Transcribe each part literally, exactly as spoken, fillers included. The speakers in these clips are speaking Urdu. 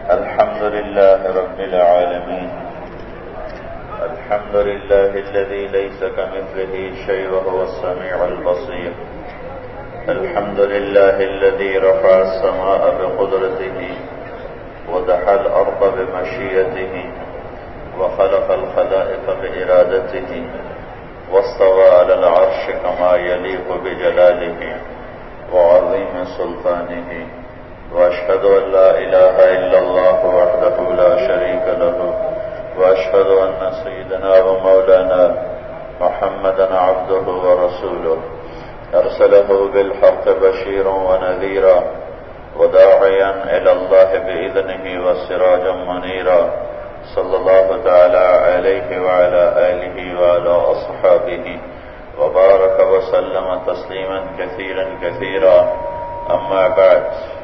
الحمد لله رب العالمين. الحمد لله الذي ليس كمثله شيء وهو السميع البصير. الحمد لله الذي رفع السماء بقدرته ودحى الأرض بمشيئته وخلق الخلائق بإرادته واستوى على العرش كما يليق بجلاله وعظيم سلطانه. وأشهد أن لا إله إلا الله وحده لا شريك له وأشهد أن سيدنا ومولانا محمدا عبده ورسوله أرسله بالحق بشيرا ونذيرا وداعيا إلى الله بإذنه وسراجا منيرا. صلى الله تعالى عليه وعلى آله وعلى أصحابه وبارك وسلم تسليما كثيرا كثيرا. أما بعد،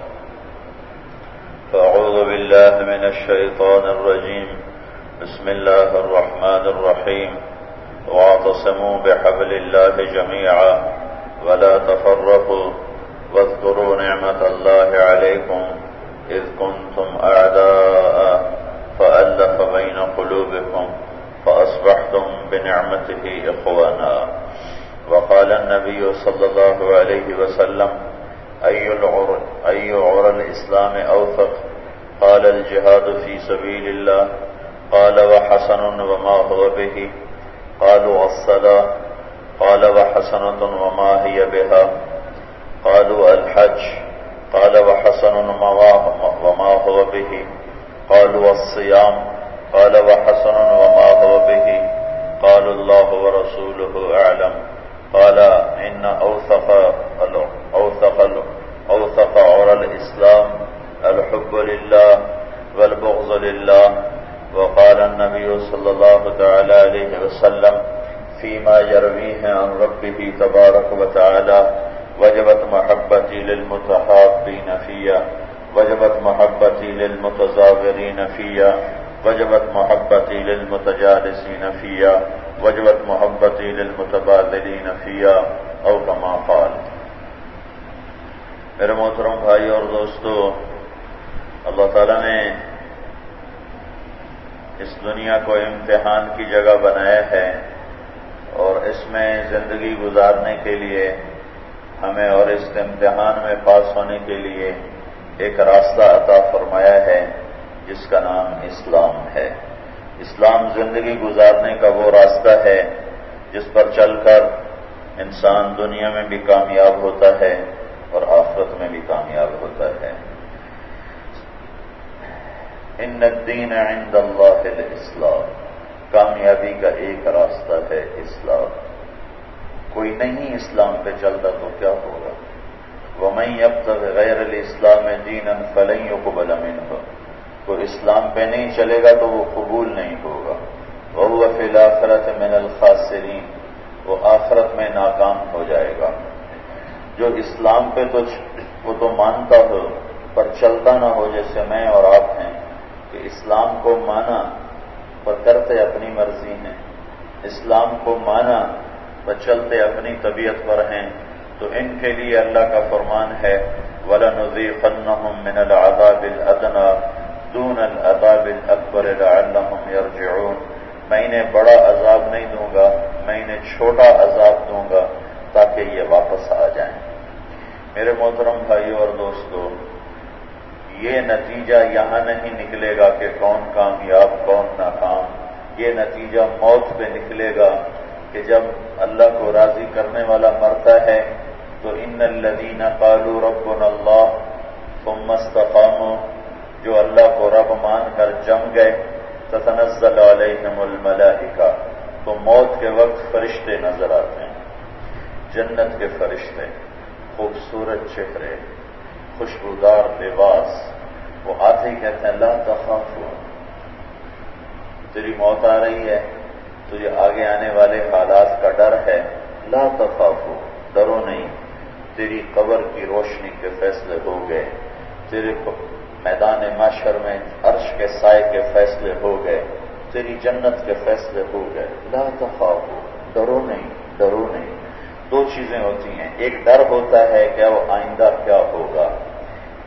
فأعوذ بالله من الشيطان الرجيم. بسم الله الرحمن الرحيم. واعتصموا بحبل الله جميعا ولا تفرقوا واذكروا نعمة الله عليكم إذ كنتم أعداء فألف بين قلوبكم فأصبحتم بنعمته إخوانا. وقال النبي صلى الله عليه وسلم: أي العر أي عرى الإسلام أوثق؟ قال: الجهاد في سبيل الله. قال: وحسن وما هو به؟ قالوا: الصلاة. قال: وحسنة وما هي بها؟ قالوا: الحج. قال: وحسن وما هو به؟ قالوا: الصيام. قال: وحسن وما هو به؟ قالوا: الله ورسوله أعلم. قال: إن أوثق أوثق أوثق عرى الإسلام الحب لله والبغض لله. وقال النبي صلى الله تعالى عليه وسلم فيما يرويه عن ربه تبارك وتعالى: وجبت محبتي للمتحابين فيا وجبت محبتي للمتزاورين فيا وجبت محبتي للمتجالسين فيا وجبت محبتي للمتبادلين فيا او كما قال. میرے محترم بھائی اور دوستو، اللہ تعالیٰ نے اس دنیا کو امتحان کی جگہ بنایا ہے اور اس میں زندگی گزارنے کے لیے ہمیں اور اس امتحان میں پاس ہونے کے لیے ایک راستہ عطا فرمایا ہے جس کا نام اسلام ہے. اسلام زندگی گزارنے کا وہ راستہ ہے جس پر چل کر انسان دنیا میں بھی کامیاب ہوتا ہے اور آخرت میں بھی کامیاب ہوتا ہے. ان الدین عند اللہ الاسلام. کامیابی کا ایک راستہ ہے اسلام. کوئی نہیں اسلام پہ چلتا تو کیا ہوگا؟ وَمَن يَبْتَغِ غَيْرَ الْإِسْلَامِ دِينًا فَلَن يُقْبَلَ مِنْهُ. کوئی اسلام پہ نہیں چلے گا تو وہ قبول نہیں ہوگا. وَهُوَ فِي الْآخِرَةِ مِنَ الْخَاسِرِينَ. وہ آخرت میں ناکام ہو جائے گا. جو اسلام پہ تو وہ تو مانتا ہو پر چلتا نہ ہو، جیسے میں اور آپ ہیں کہ اسلام کو مانا پر کرتے اپنی مرضی ہیں، اسلام کو مانا پر چلتے اپنی طبیعت پر ہیں، تو ان کے لیے اللہ کا فرمان ہے: وَلَنُذِيقَنَّهُم مِّنَ الْعَذَابِ الْأَدْنَىٰ دُونَ الْعَذَابِ الْأَكْبَرِ لَعَلَّهُمْ يَرْجِعُونَ. میں انہیں بڑا عذاب نہیں دوں گا، میں انہیں چھوٹا عذاب دوں گا تاکہ یہ واپس آ جائیں. میرے محترم بھائیوں اور دوستو، یہ نتیجہ یہاں نہیں نکلے گا کہ کون کامیاب کون ناکام. یہ نتیجہ موت پہ نکلے گا کہ جب اللہ کو راضی کرنے والا مرتا ہے تو ان الذین قالوا ربنا اللہ ثم استقاموا، جو اللہ کو رب مان کر جم گئے، تتنزل علیہم الملائکہ، تو موت کے وقت فرشتے نظر آتے ہیں، جنت کے فرشتے، خوبصورت چہرے، خوشبودار لباس. وہ آتے ہی کہتے ہیں: لا تخافوا. تیری موت آ رہی ہے، تجھے آگے آنے والے حالات کا ڈر ہے، لا تخافوا، ڈرو نہیں. تیری قبر کی روشنی کے فیصلے ہو گئے، تیرے میدان محشر میں عرش کے سائے کے فیصلے ہو گئے، تیری جنت کے فیصلے ہو گئے. لا تخافوا، ڈرو نہیں، ڈرو نہیں. دو چیزیں ہوتی ہیں، ایک ڈر ہوتا ہے کہ وہ آئندہ کیا ہوگا،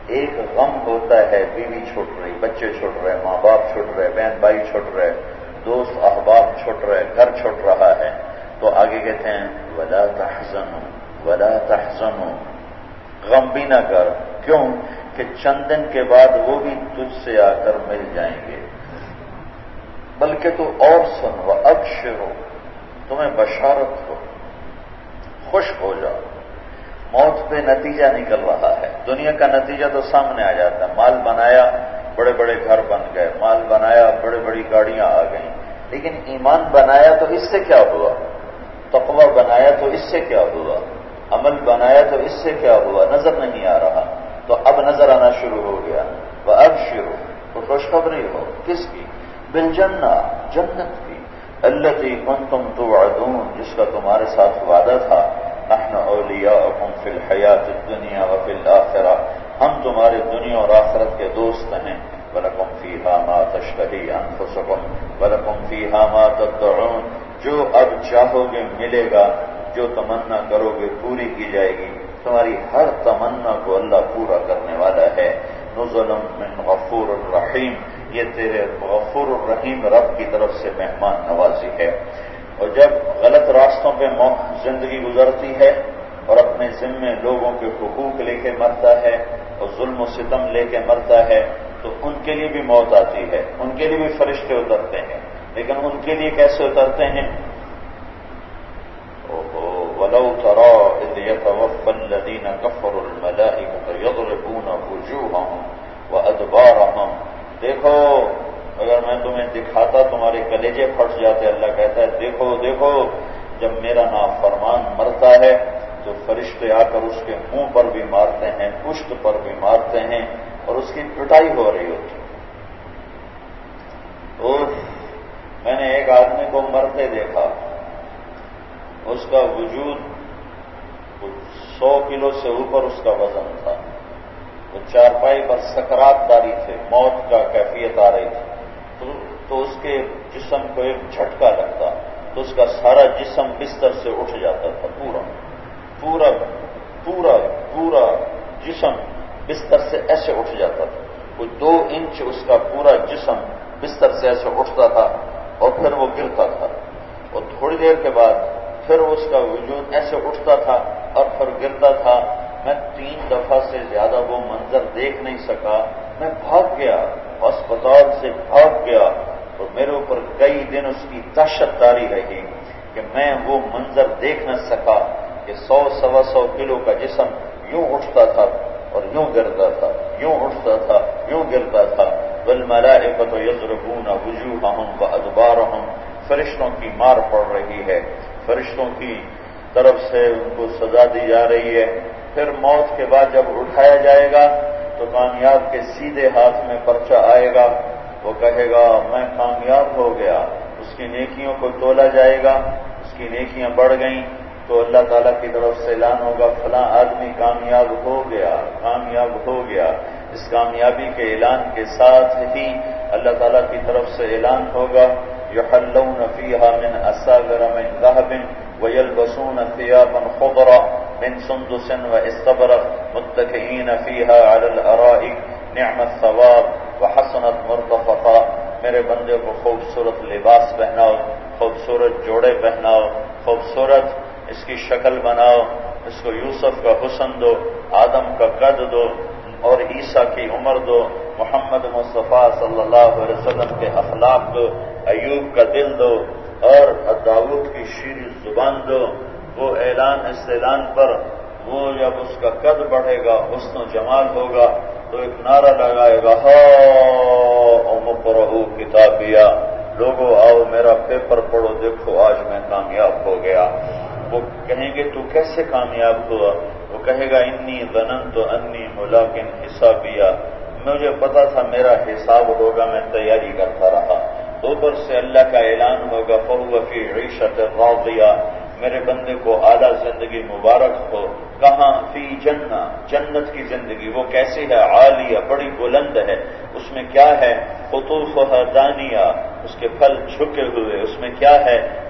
ایک غم ہوتا ہے بیوی چھوٹ رہی، بچے چھوٹ رہے، ماں باپ چھوٹ رہے، بہن بھائی چھوٹ رہے، دوست احباب چھوٹ رہے، گھر چھوٹ رہا ہے، تو آگے کہتے ہیں ولا تحزنوا ولا تحزنوا، غم بھی نہ کر، کیوں کہ چند دن کے بعد وہ بھی تجھ سے آ کر مل جائیں گے، بلکہ تو اور سن وابشروا، تمہیں بشارت ہو، خوش ہو جاؤ، موت پہ نتیجہ نکل رہا ہے، دنیا کا نتیجہ تو سامنے آ جاتا ہے، مال بنایا بڑے بڑے گھر بن گئے، مال بنایا بڑی بڑی گاڑیاں آ گئیں، لیکن ایمان بنایا تو اس سے کیا ہوا، تقوی بنایا تو اس سے کیا ہوا، عمل بنایا تو اس سے کیا ہوا، نظر نہیں آ رہا، تو اب نظر آنا شروع ہو گیا، وابشروا، تو خوشخبری ہو، کس کی، بالجنہ، جنت کی، التی کنتم توعدون، جس کا تمہارے ساتھ وعدہ تھا، نحن اولیاؤکم فی الحیات الدنیا وفی الآخرہ، ہم تمہارے دنیا اور آخرت کے دوست ہیں، وَلَكُمْ فِيهَا مَا تَشْتَهِي أَنفُسُكُمْ وَلَكُمْ فِيهَا مَا تَدَّعُونَ، جو اب چاہو گے ملے گا، جو تمنا کرو گے پوری کی جائے گی، تمہاری ہر تمنا کو اللہ پورا کرنے والا ہے، نزل من غفور الرحیم، یہ تیرے غفور الرحیم رب کی طرف سے مہمان نوازی ہے۔ اور جب غلط راستوں پہ زندگی گزرتی ہے اور اپنے ذمے لوگوں کے حقوق لے کے مرتا ہے اور ظلم و ستم لے کے مرتا ہے تو ان کے لیے بھی موت آتی ہے، ان کے لیے بھی فرشتے اترتے ہیں، لیکن ان کے لیے کیسے اترتے ہیں؟ وَلَوْ تَرَىٰ إِذْ يَتَوَفَّى الَّذِينَ كَفَرُوا الْمَلَائِكَةُ يَضْرِبُونَ وُجُوهَهُمْ وَأَدْبَارَهُمْ، دیکھو اگر میں تمہیں دکھاتا تمہارے کلیجے پھٹ جاتے، اللہ کہتا ہے دیکھو دیکھو، جب میرا نافرمان مرتا ہے تو فرشتے آ کر اس کے منہ پر بھی مارتے ہیں، پشت پر بھی مارتے ہیں، اور اس کی پٹائی ہو رہی ہوتی۔ اور میں نے ایک آدمی کو مرتے دیکھا، اس کا وجود سو کلو سے اوپر اس کا وزن تھا، وہ چارپائی پر سکرات داری تھے، موت کا کیفیت آ رہی تھی، تو, تو اس کے جسم کو ایک جھٹکا لگتا تو اس کا سارا جسم بستر سے اٹھ جاتا تھا، پورا پورا پورا پورا جسم بستر سے ایسے اٹھ جاتا تھا، وہ دو انچ اس کا پورا جسم بستر سے ایسے اٹھتا تھا اور پھر وہ گرتا تھا، اور تھوڑی دیر کے بعد پھر اس کا وجود ایسے اٹھتا تھا اور پھر گرتا تھا۔ میں تین دفعہ سے زیادہ وہ منظر دیکھ نہیں سکا، میں بھاگ گیا، اسپتال سے بھاگ گیا، اور میرے اوپر کئی دن اس کی دہشت داری رہی کہ میں وہ منظر دیکھ نہ سکا کہ سو سوا سو کلو کا جسم یوں اٹھتا تھا اور یوں گرتا تھا، یوں اٹھتا تھا یوں گرتا تھا۔ والملائکۃ یضربون وجوہہم وادبارہم، فرشتوں کی مار پڑ رہی ہے، فرشتوں کی طرف سے ان کو سزا دی جا رہی ہے۔ پھر موت کے بعد جب اٹھایا جائے گا تو کامیاب کے سیدھے ہاتھ میں پرچہ آئے گا، وہ کہے گا میں کامیاب ہو گیا، اس کی نیکیوں کو تولا جائے گا، اس کی نیکیاں بڑھ گئیں تو اللہ تعالیٰ کی طرف سے اعلان ہوگا فلاں آدمی کامیاب ہو گیا، کامیاب ہو گیا۔ اس کامیابی کے اعلان کے ساتھ ہی اللہ تعالیٰ کی طرف سے اعلان ہوگا یحلون فیہا من اساور من ذہب ویلبسون ثیابا خضرا من سندس واستبرق متکئین فیہا علی الارائک نعم الثواب وحسنت مرتفقا، میرے بندے کو خوبصورت لباس پہناؤ، خوبصورت جوڑے پہناؤ، خوبصورت اس کی شکل بناؤ، اس کو یوسف کا حسن دو، آدم کا قد دو، اور عیسیٰ کی عمر دو، محمد مصطفیٰ صلی اللہ علیہ وسلم کے اخلاق دو، ایوب کا دل دو، اور داؤد کی شیریں زبان دو۔ وہ اعلان اس اعلان پر وہ جب اس کا قد بڑھے گا، حسن و جمال ہوگا، تو ایک نعرہ لگائے گا ہا اقرؤوا کتابیہ، لوگوں آؤ میرا پیپر پڑھو، دیکھو آج میں کامیاب ہو گیا۔ وہ کہیں گے تو کیسے کامیاب ہوا؟ وہ کہے گا انی ظننت انی ملاق حسابیہ، مجھے پتا تھا میرا حساب ہوگا، میں تیاری کرتا رہا۔ اوپر سے اللہ کا اعلان ہوگا فہو فی عیشۃ راضیہ، میرے بندے کو اعلیٰ زندگی مبارک ہو۔ کہاں؟ فی جنہ، جنت کی زندگی۔ وہ کیسی ہے؟ عالیہ، بڑی بلند ہے۔ اس میں کیا ہے؟ قطوفها دانیہ، اس کے پھل جھکے ہوئے۔ اس میں کیا ہے؟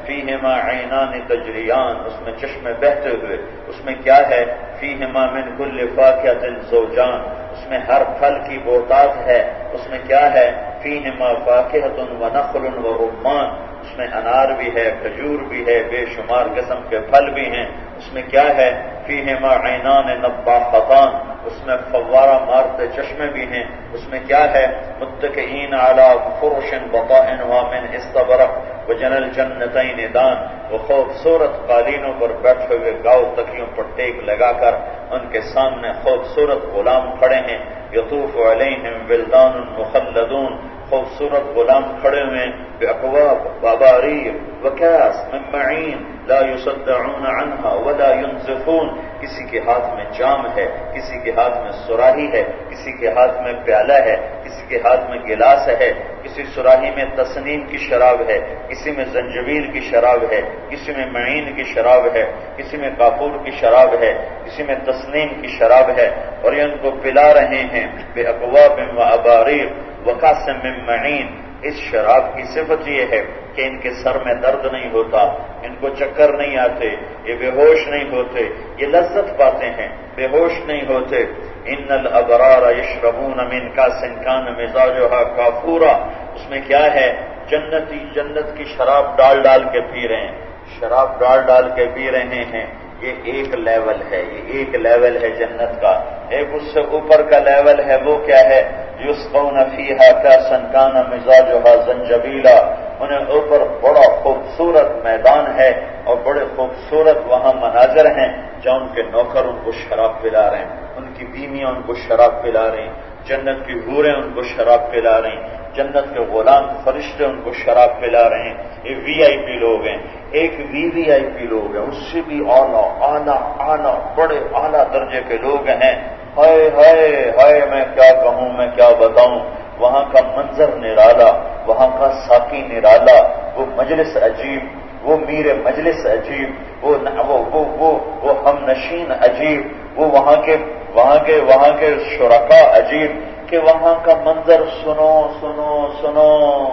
فیہما عینان تجریان، اس میں چشمے بہتے ہوئے، اس میں کیا ہے؟ فیہما من کل فاکہۃ زوجان، اس میں ہر پھل کی بہتات ہے، اس میں کیا ہے؟ فیہما فاکہۃ ونخل ورمان، اس میں انار بھی ہے، کھجور بھی ہے، بے شمار قسم کے پھل بھی ہیں، اس میں کیا ہے؟ فیہما عینان نضاختان، اس میں فوارہ مارتے چشمے بھی ہیں، اس میں کیا ہے؟ متکئین علی فرش بطائنها من استبرق وجنى الجنتین دان، وہ خوبصورت قالینوں پر بیٹھے ہوئے گاؤ تکیوں پر ٹیک لگا کر ان کے سامنے خوبصورت غلام کھڑے ہیں، یطوف علیہم ولدان مخلدون، خوبصورت غلام کھڑے ہوئے باکواب واباریق وکاس من معین لا یصدعون عنها ولا ينزفون، کسی کے ہاتھ میں جام ہے، کسی کے ہاتھ میں سراہی ہے، کسی کے ہاتھ میں پیالہ ہے، کسی کے ہاتھ میں گلاس ہے، کسی سراہی میں تسنیم کی شراب ہے، کسی میں زنجبیل کی شراب ہے، کسی میں معین کی شراب ہے، کسی میں کافور کی شراب ہے، کسی میں تسنیم کی شراب ہے، اور یہ ان کو پلا رہے ہیں باکواب واباریق وکاس من معین۔ اس شراب کی صفت یہ ہے کہ ان کے سر میں درد نہیں ہوتا، ان کو چکر نہیں آتے، یہ بے ہوش نہیں ہوتے، یہ لذت پاتے ہیں، بے ہوش نہیں ہوتے۔ ان الابرار یشربون من کاس کان مزاجها کافورا، اس میں کیا ہے؟ جنتی جنت کی شراب ڈال ڈال کے پی رہے ہیں، شراب ڈال ڈال کے پی رہے ہیں۔ یہ ایک لیول ہے، یہ ایک لیول ہے جنت کا۔ ایک اس سے اوپر کا لیول ہے، وہ کیا ہے؟ یسقون فیہا کاسا کان مزاجها زنجبیلا، انہیں اوپر بڑا خوبصورت میدان ہے اور بڑے خوبصورت وہاں مناظر ہیں جہاں ان کے نوکر ان کو شراب پلا رہے ہیں، ان کی بیویاں ان کو شراب پلا رہی ہیں، جنت کی حوریں ان کو شراب پلا رہی ہیں، جنت کے غلام فرشتے ان کو شراب پلا رہے ہیں۔ یہ وی آئی پی لوگ ہیں، ایک وی وی آئی پی لوگ ہیں، اس سے بھی اعلیٰ اعلیٰ اعلیٰ بڑے اعلیٰ درجے کے لوگ ہیں۔ ہائے ہائے ہائے، میں کیا کہوں، میں کیا بتاؤں، وہاں کا منظر نرالا، وہاں کا ساقی نرالا، وہ مجلس عجیب، وہ میر مجلس عجیب، وہ وہ وہ وہ, وہ ہم نشین عجیب، وہ وہاں کے وہاں کے وہاں کے شرکا عجیب، کہ وہاں کا منظر سنو سنو سنو۔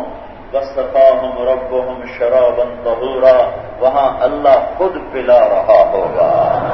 وَسَقَاهُمْ رَبُّهُمْ شَرَابًا طَهُورًا، وہاں اللہ خود پلا رہا ہوگا،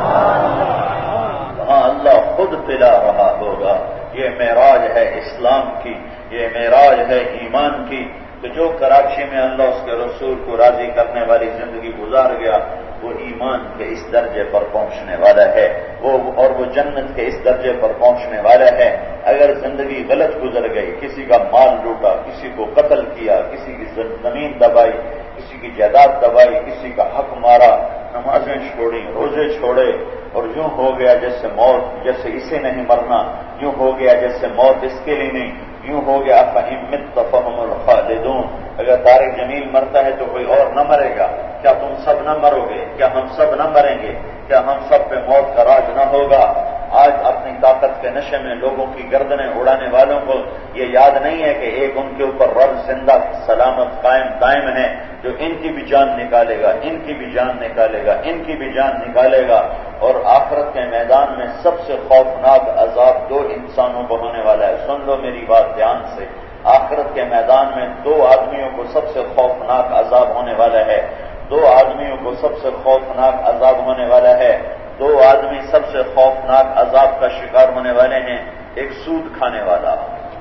وہاں اللہ خود پلا رہا ہوگا۔ یہ معراج ہے اسلام کی، یہ معراج ہے ایمان کی۔ تو جو کراچی میں اللہ اس کے رسول کو راضی کرنے والی زندگی گزار گیا، وہ ایمان کے اس درجے پر پہنچنے والا ہے، وہ اور وہ جنت کے اس درجے پر پہنچنے والا ہے۔ اگر زندگی غلط گزر گئی، کسی کا مال لوٹا، کسی کو قتل کیا، کسی کی زمین دبائی، کسی کی جائیداد دبائی، کسی کا حق مارا، نمازیں چھوڑی، روزے چھوڑے، اور یوں ہو گیا جیسے موت جیسے اسے نہیں مرنا، یوں ہو گیا جیسے موت اس کے لیے نہیں، یوں ہو گیا فَإِن مِتَّ فَهُمُ الْخَالِدُونَ، اگر طارق جمیل مرتا ہے تو کوئی اور نہ مرے گا، کیا تم سب نہ مرو گے؟ کیا ہم سب نہ مریں گے؟ کیا ہم سب پہ موت کا راج نہ ہوگا؟ آج اپنی طاقت کے نشے میں لوگوں کی گردنیں اڑانے والوں کو یہ یاد نہیں ہے کہ ایک ان کے اوپر رب زندہ سلامت قائم دائم ہے، جو ان کی بھی جان نکالے گا، ان کی بھی جان نکالے گا، ان کی بھی جان نکالے گا۔ اور آخرت کے میدان میں سب سے خوفناک عذاب دو انسانوں کو ہونے والا ہے، سن لو میری بات دھیان سے۔ آخرت کے میدان میں دو آدمیوں کو سب سے خوفناک عذاب ہونے والا ہے، دو آدمیوں کو سب سے خوفناک عذاب ہونے والا ہے، دو آدمی سب سے خوفناک عذاب کا شکار ہونے والے ہیں۔ ایک سود کھانے والا،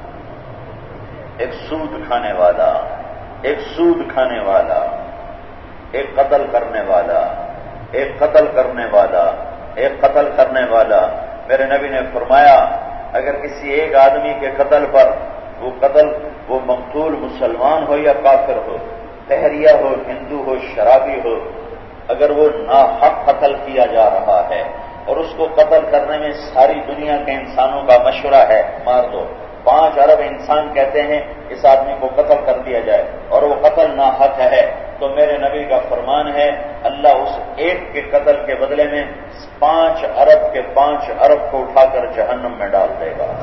ایک سود کھانے والا، ایک سود کھانے والا، ایک قتل کرنے والا، ایک قتل کرنے والا، ایک قتل کرنے والا۔ میرے نبی نے فرمایا اگر کسی ایک آدمی کے قتل پر، وہ قتل وہ مقتول مسلمان ہو یا کافر ہو، بحریہ ہو، ہندو ہو، شرابی ہو، اگر وہ ناحق قتل کیا جا رہا ہے اور اس کو قتل کرنے میں ساری دنیا کے انسانوں کا مشورہ ہے، مار دو، پانچ ارب انسان کہتے ہیں اس آدمی کو قتل کر دیا جائے اور وہ قتل ناحق ہے، تو میرے نبی کا فرمان ہے اللہ اس ایک کے قتل کے بدلے میں پانچ ارب کے پانچ ارب کو اٹھا کر جہنم میں ڈال دے گا۔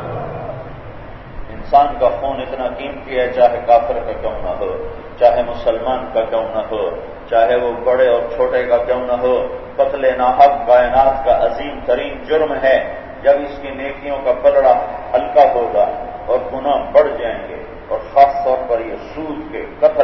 انسان کا خون اتنا قیمتی ہے، چاہے کافر کا کیوں نہ ہو، چاہے مسلمان کا کیوں نہ ہو، چاہے وہ بڑے اور چھوٹے کا کیوں نہ ہو، قتل ناحق کائنات کا عظیم ترین جرم ہے۔ جب اس کی نیکیوں کا پلڑا ہلکا ہوگا اور گناہ بڑھ جائیں گے، اور خاص طور پر یہ سود کے، قتل کے،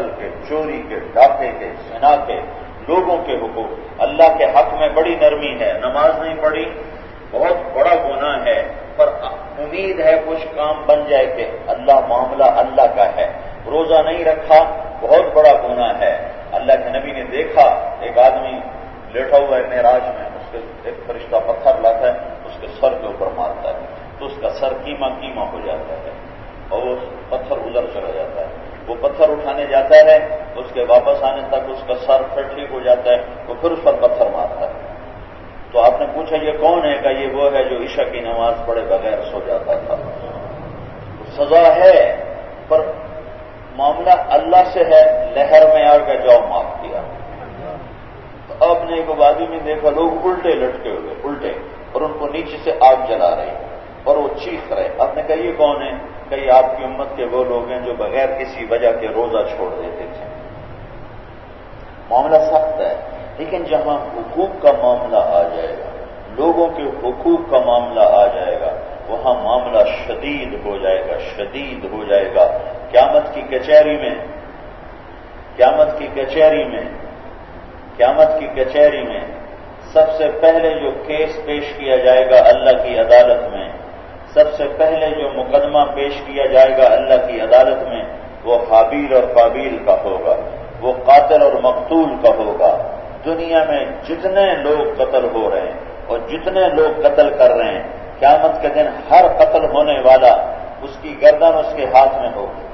چوری کے، ڈاکے کے، زنا کے، لوگوں کے حقوق، اللہ کے حق میں بڑی نرمی ہے، نماز نہیں پڑھی بہت بڑا گناہ ہے، پر امید ہے کچھ کام بن جائے کہ اللہ معاملہ اللہ کا ہے، روزہ نہیں رکھا بہت بڑا گناہ ہے۔ اللہ کے نبی نے دیکھا ایک آدمی لیٹا ہوا ہے معراج میں، اس کے ایک فرشتہ پتھر لاتا ہے، اس کے سر کے اوپر مارتا ہے تو اس کا سر کیما کیما ہو جاتا ہے اور وہ پتھر ادھر چلا جاتا ہے۔ وہ پتھر اٹھانے جاتا ہے، اس کے واپس آنے تک اس کا سر پھر ٹھیک ہو جاتا ہے، وہ پھر اس پر پتھر مارتا ہے۔ تو آپ نے پوچھا یہ کون ہے؟ کہ یہ وہ ہے جو عشاء کی نماز پڑھے بغیر سو جاتا تھا۔ سزا ہے پر معاملہ اللہ سے ہے، لہر میں آ کے جاؤ معاف کیا۔ تو آپ نے ایک وادی میں دیکھا لوگ الٹے لٹکے ہوئے الٹے، اور ان کو نیچے سے آگ جلا رہے اور وہ چیخ رہے۔ آپ نے کہا یہ کون ہے؟ کہ یہ آپ کی امت کے وہ لوگ ہیں جو بغیر کسی وجہ کے روزہ چھوڑ دیتے تھے۔ معاملہ سخت ہے، لیکن جہاں حقوق کا معاملہ آ جائے گا، لوگوں کے حقوق کا معاملہ آ جائے گا، وہاں معاملہ شدید ہو جائے گا، شدید ہو جائے گا۔ قیامت کی کچہری میں قیامت کی کچہری میں قیامت کی کچہری میں سب سے پہلے جو کیس پیش کیا جائے گا اللہ کی عدالت میں، سب سے پہلے جو مقدمہ پیش کیا جائے گا اللہ کی عدالت میں، وہ حابیل اور قابیل کا ہوگا، وہ قاتل اور مقتول کا ہوگا۔ دنیا میں جتنے لوگ قتل ہو رہے ہیں اور جتنے لوگ قتل کر رہے ہیں، قیامت کے دن ہر قتل ہونے والا اس کی گردن اس کے ہاتھ میں ہوگی،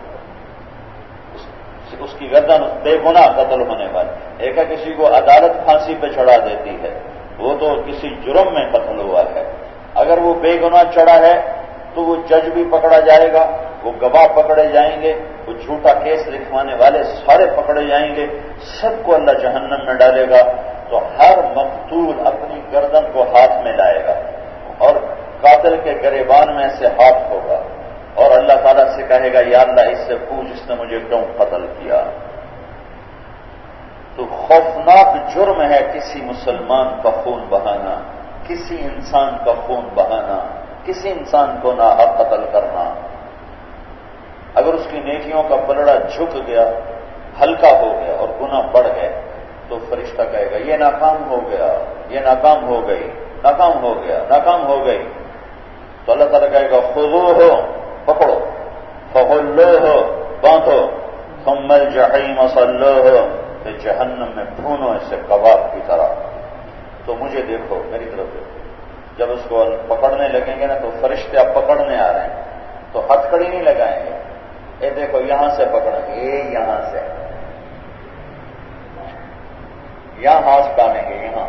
اس کی گردن بے گناہ قتل ہونے والی۔ ایک ہے کسی کو عدالت پھانسی پہ چڑھا دیتی ہے، وہ تو کسی جرم میں قتل ہوا ہے۔ اگر وہ بے گناہ چڑھا ہے تو وہ جج بھی پکڑا جائے گا، وہ گواہ پکڑے جائیں گے، وہ جھوٹا کیس لکھوانے والے سارے پکڑے جائیں گے، سب کو اللہ جہنم میں ڈالے گا۔ تو ہر مقتول اپنی گردن کو ہاتھ میں لائے گا اور قاتل کے گریبان میں سے ہاتھ ہوگا اور اللہ تعالیٰ سے کہے گا یا اللہ اس سے پوچھ اس نے مجھے کیوں قتل کیا۔ تو خوفناک جرم ہے کسی مسلمان کا خون بہانا، کسی انسان کا خون بہانا، کسی انسان کو ناحق قتل کرنا۔ اگر اس کی نیکیوں کا پلڑا جھک گیا، ہلکا ہو گیا اور گناہ بڑھ گئے تو فرشتہ کہے گا یہ ناکام ہو گیا، یہ ناکام ہو گئی، ناکام ہو گیا، ناکام ہو گئی۔ تو اللہ تعالیٰ کہے گا خذوہ ہو، پکڑو، فغلوہ، باندھو، ثم الجحیم صلوہ، کہ جہنم میں بھونو اسے کباب کی طرح۔ تو مجھے دیکھو، میری طرف دیکھو۔ جب اس کو پکڑنے لگیں گے نا تو فرشتے اب پکڑنے آ رہے ہیں تو ہتھ کڑی نہیں لگائیں گے، اے دیکھو یہاں سے پکڑیں گے، یہ یہاں سے، یہاں ہاتھ ڈالیں گے، یہاں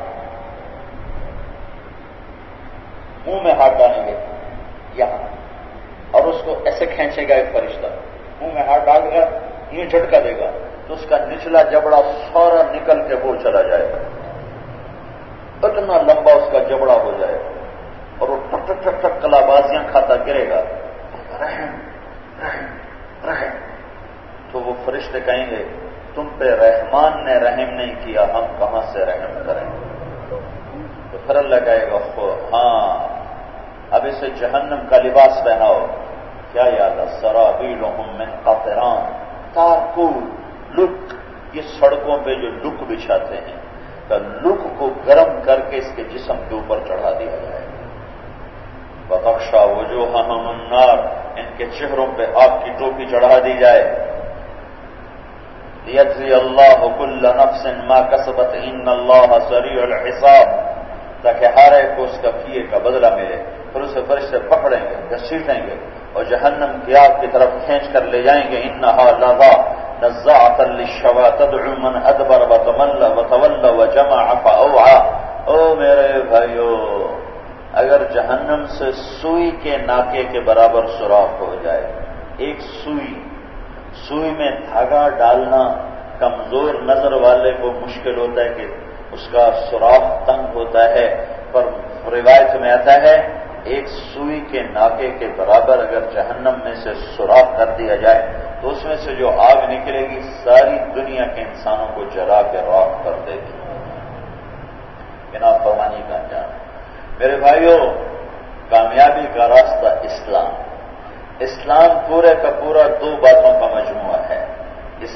منہ میں ہاتھ ڈالیں گے، یہاں، اور اس کو ایسے کھینچے گا ایک فرشتہ، منہ میں ہاتھ ڈال گا، یہ جھٹکا دے گا تو اس کا نچلا جبڑا سارا نکل کے وہ چلا جائے گا، اتنا لمبا اس کا جبڑا ہو جائے گا اور وہ ٹک ٹک ٹک ٹک کلا بازیاں کھاتا گرے گا، رحم رحم رحم۔ تو وہ فرشتے کہیں گے تم پہ رحمان نے رحم نہیں کیا، ہم کہاں سے رحم کریں؟ تو پھر اللہ کہے گا ہاں اب اسے جہنم کا لباس پہناؤ۔ کیا یاد ہے؟ سرابیلہم من قطران، تارکول، لک، یہ سڑکوں پہ جو لک بچھاتے ہیں، تو لک کو گرم کر کے اس کے جسم کے اوپر چڑھا دیا جائے۔ وَتَغْشَىٰ وُجُوهَهُمُ النَّارُ، ان کے چہروں پہ آگ کی ٹوپی چڑھا دی جائے۔ لِيَجْزِيَ اللَّهُ كُلَّ نَفْسٍ مَا كَسَبَتْ إِنَّ اللَّهَ سَرِيعُ الْحِسَابِ، تاکہ ہر ایک کو اس کا کیے کا بدلہ ملے۔ پھر اسے فرشتے پکڑیں گے، گھسیٹیں گے اور جہنم کی آگ کی طرف کھینچ کر لے جائیں گے۔ إِنَّهَا لَظَىٰ نَزَّاعَةً لِلشَّوَىٰ تَدْعُو مَنْ أَدْبَرَ وَتَوَلَّىٰ وَجَمَعَ فَأَوْعَىٰ۔ او میرے بھائیو، اگر جہنم سے سوئی کے ناکے کے برابر سوراخ ہو جائے، ایک سوئی سوئی میں دھاگا ڈالنا کمزور نظر والے کو مشکل ہوتا ہے کہ اس کا سوراخ تنگ ہوتا ہے، پر روایت میں آتا ہے ایک سوئی کے ناکے کے برابر اگر جہنم میں سے سوراخ کر دیا جائے تو اس میں سے جو آگ نکلے گی ساری دنیا کے انسانوں کو جلا کے راکھ کر دے گی، بنا فرمانی کا انجام۔ میرے بھائیوں، کامیابی کا راستہ اسلام۔ اسلام پورے کا پورا دو باتوں کا مجموعہ ہے، اس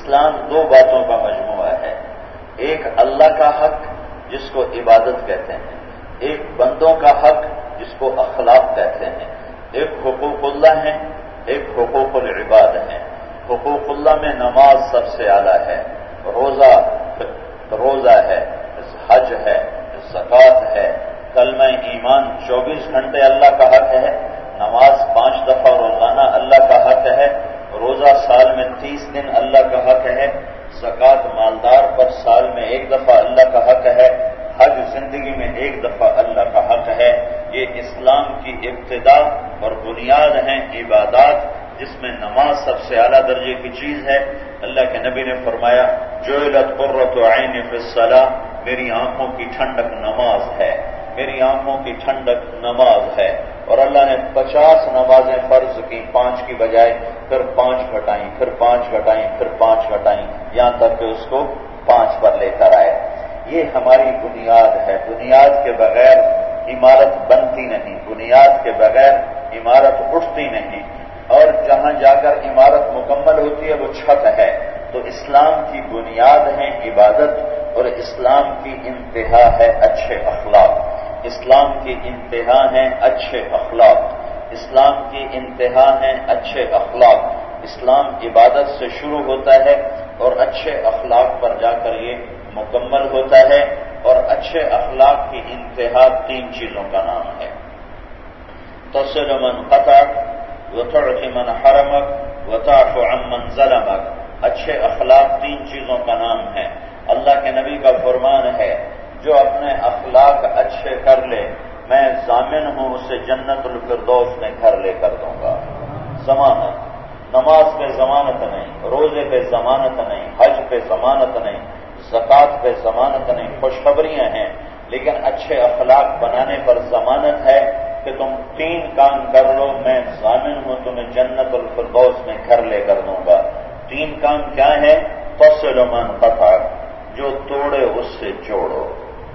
اسلام دو باتوں کا مجموعہ ہے، ایک اللہ کا حق جس کو عبادت کہتے ہیں، ایک بندوں کا حق جس کو اخلاق کہتے ہیں۔ ایک حقوق اللہ ہے، ایک حقوق العباد ہے۔ حقوق اللہ میں نماز سب سے اعلیٰ ہے، روزہ روزہ ہے، حج ہے، زکوٰۃ ہے، کلمہ ایمان چوبیس گھنٹے اللہ کا حق ہے، نماز پانچ دفعہ روزانہ اللہ کا حق ہے، روزہ سال میں تیس دن اللہ کا حق ہے، زکوٰۃ مالدار پر سال میں ایک دفعہ اللہ کا حق ہے، حج زندگی میں ایک دفعہ اللہ کا حق ہے۔ یہ اسلام کی ابتدا اور بنیاد ہیں عبادات، جس میں نماز سب سے اعلیٰ درجے کی چیز ہے۔ اللہ کے نبی نے فرمایا جعلت قرۃ عینی فی الصلاۃ، میری آنکھوں کی ٹھنڈک نماز ہے، میری آنکھوں کی ٹھنڈک نماز ہے۔ اور اللہ نے پچاس نمازیں فرض کی، پانچ کی بجائے، پھر پانچ گھٹائیں، پھر پانچ گھٹائیں، پھر پانچ گھٹائیں، یہاں تک کہ اس کو پانچ پر لے کر آئے۔ یہ ہماری بنیاد ہے، بنیاد کے بغیر عمارت بنتی نہیں، بنیاد کے بغیر عمارت اٹھتی نہیں، اور جہاں جا کر عمارت مکمل ہوتی ہے وہ چھت ہے۔ تو اسلام کی بنیاد ہے عبادت، اور اسلام کی انتہا ہے اچھے اخلاق۔ اسلام کی انتہا ہے اچھے اخلاق، اسلام کی انتہا ہے اچھے اخلاق۔ اسلام عبادت سے شروع ہوتا ہے اور اچھے اخلاق پر جا کر یہ مکمل ہوتا ہے، اور اچھے اخلاق کی انتہا تین چیزوں کا نام ہے: تصل من قطعک، وتعطی من حرمک، وتعفو عن من ظلمک۔ اچھے اخلاق تین چیزوں کا نام ہے۔ اللہ کے نبی کا فرمان ہے جو اپنے اخلاق اچھے کر لے میں ضامن ہوں اسے جنت الفردوس میں گھر لے کر دوں گا۔ ضمانت، نماز پہ ضمانت نہیں، روزے پہ ضمانت نہیں، حج پہ ضمانت نہیں، زکوٰۃ پہ ضمانت نہیں، خوشخبریاں ہیں، لیکن اچھے اخلاق بنانے پر ضمانت ہے کہ تم تین کام کر لو میں ضامن ہوں تمہیں جنت الفردوس میں گھر لے کر دوں گا۔ تین کام کیا ہے؟ تصل من قطعک، جو توڑے اس سے جوڑو،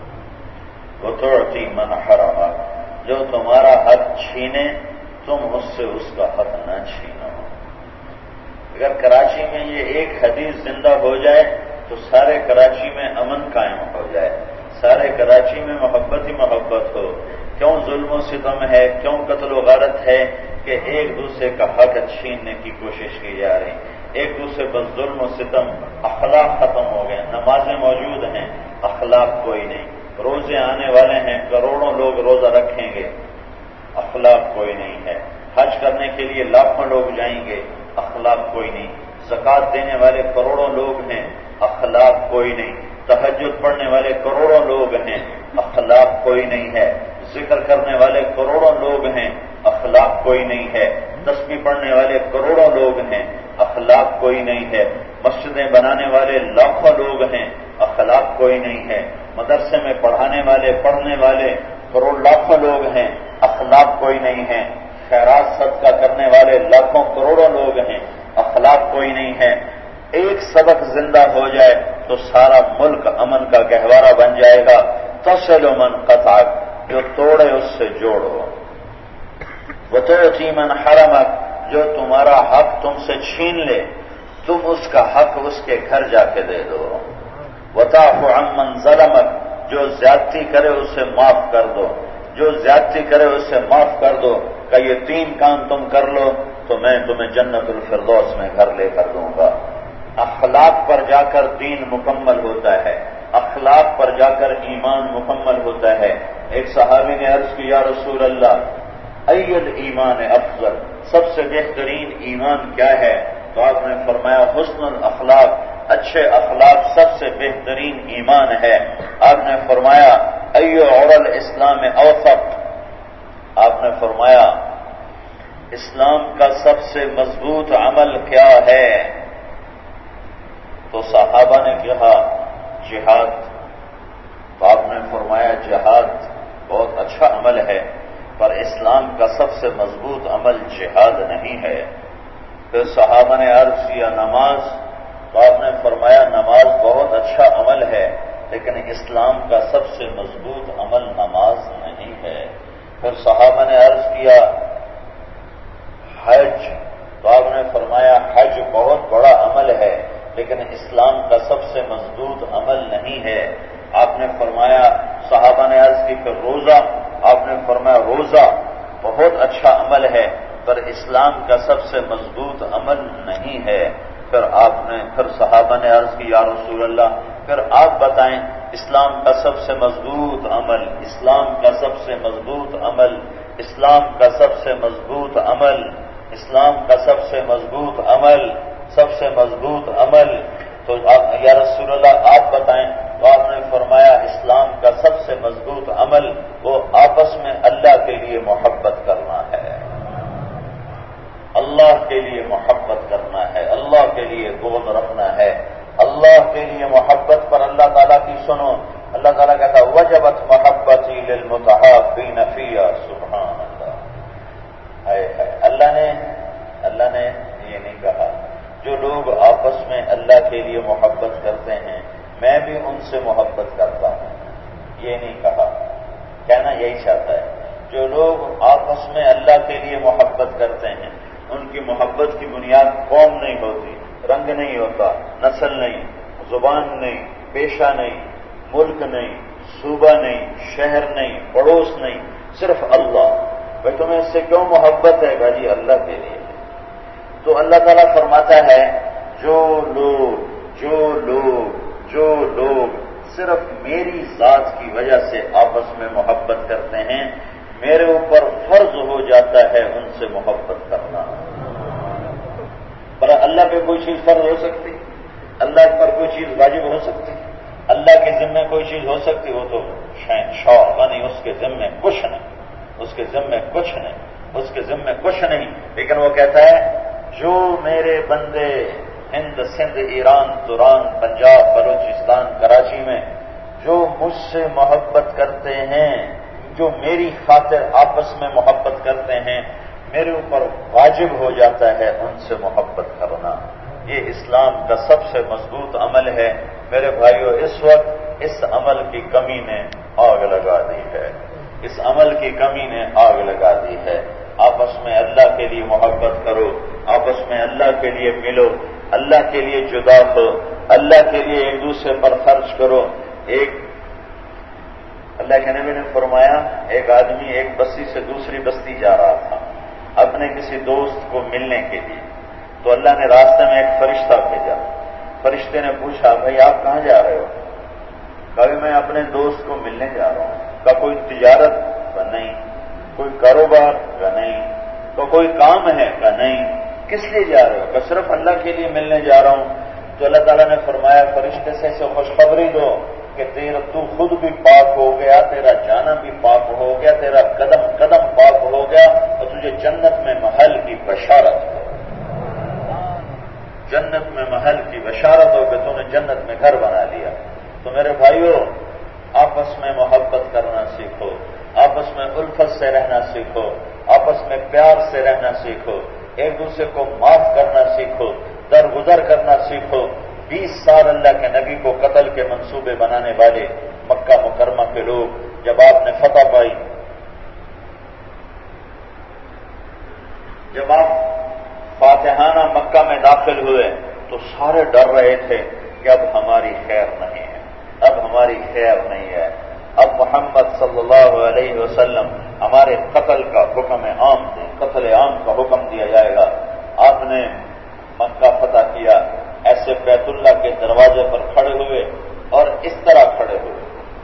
وتعطی من حرمک، جو تمہارا حق چھینے تم اس سے اس کا حق نہ چھینو۔ اگر کراچی میں یہ ایک حدیث زندہ ہو جائے تو سارے کراچی میں امن قائم ہو جائے، سارے کراچی میں محبت ہی محبت ہو۔ کیوں ظلم و ستم ہے، کیوں قتل و غارت ہے کہ ایک دوسرے کا حق چھیننے کی کوشش کی جا رہی، ایک دوسرے پر ظلم و ستم، اخلاق ختم ہو گئے۔ نمازیں موجود ہیں، اخلاق کوئی نہیں۔ روزے آنے والے ہیں، کروڑوں لوگ روزہ رکھیں گے، اخلاق کوئی نہیں ہے۔ حج کرنے کے لیے لاکھوں لوگ جائیں گے، اخلاق کوئی نہیں۔ زکوٰۃ دینے والے کروڑوں لوگ ہیں، اخلاق کوئی نہیں۔ تہجد پڑھنے والے کروڑوں لوگ ہیں، اخلاق کوئی نہیں ہے۔ ذکر کرنے والے کروڑوں لوگ ہیں، اخلاق کوئی نہیں ہے۔ تسبیح پڑھنے والے کروڑوں لوگ ہیں، اخلاق کوئی نہیں ہے۔ مسجدیں بنانے والے لاکھوں لوگ ہیں، اخلاق کوئی نہیں ہے۔ مدرسے میں پڑھانے والے پڑھنے والے کروڑ لاکھوں لوگ ہیں، اخلاق کوئی نہیں ہے۔ خیرات صدقہ کرنے والے لاکھوں کروڑوں لوگ ہیں، اخلاق کوئی نہیں ہے۔ ایک سبق زندہ ہو جائے تو سارا ملک امن کا گہوارہ بن جائے گا۔ تصل من قطعک، جو توڑے اس سے جوڑو، وتعطی من حرمک، جو تمہارا حق تم سے چھین لے تم اس کا حق اس کے گھر جا کے دے دو، وتعفو عن من ظلمک، جو زیادتی کرے اسے معاف کر دو، جو زیادتی کرے اسے معاف کر دو۔ کہ یہ تین کام تم کر لو تو میں تمہیں جنت الفردوس میں گھر لے کر دوں گا۔ اخلاق پر جا کر دین مکمل ہوتا ہے، اخلاق پر جا کر ایمان مکمل ہوتا ہے۔ ایک صحابی نے عرض کی یا رسول اللہ ای الایمان افضل، سب سے بہترین ایمان کیا ہے؟ تو آپ نے فرمایا حسن الاخلاق، اچھے اخلاق سب سے بہترین ایمان ہے۔ آپ نے فرمایا ای اور الاسلام اوثق، آپ نے فرمایا اسلام کا سب سے مضبوط عمل کیا ہے؟ تو صحابہ نے کہا جہاد۔ تو آپ نے فرمایا جہاد بہت اچھا عمل ہے، پر اسلام کا سب سے مضبوط عمل جہاد نہیں ہے۔ پھر صحابہ نے عرض کیا نماز، تو آپ نے فرمایا نماز بہت اچھا عمل ہے، لیکن اسلام کا سب سے مضبوط عمل نماز نہیں ہے۔ پھر صحابہ نے عرض کیا حج، تو آپ نے فرمایا حج بہت بڑا عمل ہے، لیکن مضبوط عمل نہیں ہے. آپ نے فرمایا، صحابہ نے عرض کی کہ روزہ، آپ نے فرمایا روزہ بہت اچھا عمل ہے پر اسلام کا سب سے مضبوط عمل نہیں ہے. پھر آپ نے پھر صحابہ نے عرض کی یا رسول اللہ پھر آپ بتائیں اسلام کا سب سے مضبوط عمل، اسلام کا سب سے مضبوط عمل، اسلام کا سب سے مضبوط عمل، اسلام کا سب سے مضبوط عمل، سب سے مضبوط عمل. تو یا رسول اللہ آپ بتائیں. تو آپ نے فرمایا اسلام کا سب سے مضبوط عمل وہ آپس میں اللہ کے لیے محبت کرنا ہے، اللہ کے لیے محبت کرنا ہے، اللہ کے لیے بغض رکھنا ہے. اللہ کے لیے محبت پر اللہ تعالیٰ کی سنو، اللہ تعالیٰ کہتا وجبت محبتی للمتحابین فیہا. سبحان اللہ. ہے ہے اللہ نے اللہ نے یہ نہیں کہا جو لوگ آپس میں اللہ کے لیے محبت کرتے ہیں میں بھی ان سے محبت کرتا ہوں، یہ نہیں کہا. کہنا یہی چاہتا ہے جو لوگ آپس میں اللہ کے لیے محبت کرتے ہیں ان کی محبت کی بنیاد قوم نہیں ہوتی، رنگ نہیں ہوتا، نسل نہیں، زبان نہیں، پیشہ نہیں، ملک نہیں، صوبہ نہیں، شہر نہیں، پڑوس نہیں، صرف اللہ. بھائی تمہیں اس سے کیوں محبت ہے؟ بھائی اللہ کے لیے. تو اللہ تعالیٰ فرماتا ہے جو لوگ جو لوگ جو لوگ صرف میری ذات کی وجہ سے آپس میں محبت کرتے ہیں میرے اوپر فرض ہو جاتا ہے ان سے محبت کرنا. پر اللہ پہ کوئی چیز فرض ہو سکتی؟ اللہ پر کوئی چیز واجب ہو سکتی؟ اللہ کے ذمے کوئی چیز ہو سکتی؟ وہ تو شہنشاہ یعنی اس کے ذمے کچھ نہیں، اس کے ذمے کچھ نہیں، اس کے ذمے کچھ نہیں. لیکن وہ کہتا ہے جو میرے بندے ہند، سندھ، ایران، توران، پنجاب، بلوچستان، کراچی میں جو مجھ سے محبت کرتے ہیں، جو میری خاطر آپس میں محبت کرتے ہیں میرے اوپر واجب ہو جاتا ہے ان سے محبت کرنا. یہ اسلام کا سب سے مضبوط عمل ہے. میرے بھائیو اس وقت اس عمل کی کمی نے آگ لگا دی ہے، اس عمل کی کمی نے آگ لگا دی ہے. آپس میں اللہ کے لیے محبت کرو، آپس میں اللہ کے لیے ملو، اللہ کے لیے جدا ہو، اللہ کے لیے ایک دوسرے پر خرچ کرو. ایک اللہ کے نبی نے فرمایا ایک آدمی ایک بستی سے دوسری بستی جا رہا تھا اپنے کسی دوست کو ملنے کے لیے. تو اللہ نے راستے میں ایک فرشتہ بھیجا. فرشتے نے پوچھا بھائی آپ کہاں جا رہے ہو؟ کبھی میں اپنے دوست کو ملنے جا رہا ہوں. کا کوئی تجارت؟ کا نہیں. کوئی کاروبار؟ کا نہیں. تو کوئی کام ہے؟ کا نہیں. کس لیے جا رہے ہو؟ کہ صرف اللہ کے لیے ملنے جا رہا ہوں. تو اللہ تعالیٰ نے فرمایا فرشتے سے اسے خوشخبری دو کہ تیرا تو خود بھی پاک ہو گیا، تیرا جانا بھی پاک ہو گیا، تیرا قدم قدم پاک ہو گیا اور تجھے جنت میں محل کی بشارت ہو. جنت میں محل کی بشارت ہو کہ تم نے جنت میں گھر بنا لیا. تو میرے بھائیو آپس میں محبت کرنا سیکھو، آپس میں الفت سے رہنا سیکھو، آپس میں پیار سے رہنا سیکھو، ایک دوسرے کو معاف کرنا سیکھو، درگزر کرنا سیکھو. بیس سال اللہ کے نبی کو قتل کے منصوبے بنانے والے مکہ مکرمہ کے لوگ جب آپ نے فتح پائی، جب آپ فاتحانہ مکہ میں داخل ہوئے تو سارے ڈر رہے تھے کہ اب ہماری خیر نہیں ہے، اب ہماری خیر نہیں ہے، اب محمد صلی اللہ علیہ وسلم ہمارے قتل کا حکم عام دے قتل عام کا حکم دیا جائے گا. آپ نے مکہ فتح کیا، ایسے بیت اللہ کے دروازے پر کھڑے ہوئے اور اس طرح کھڑے ہوئے.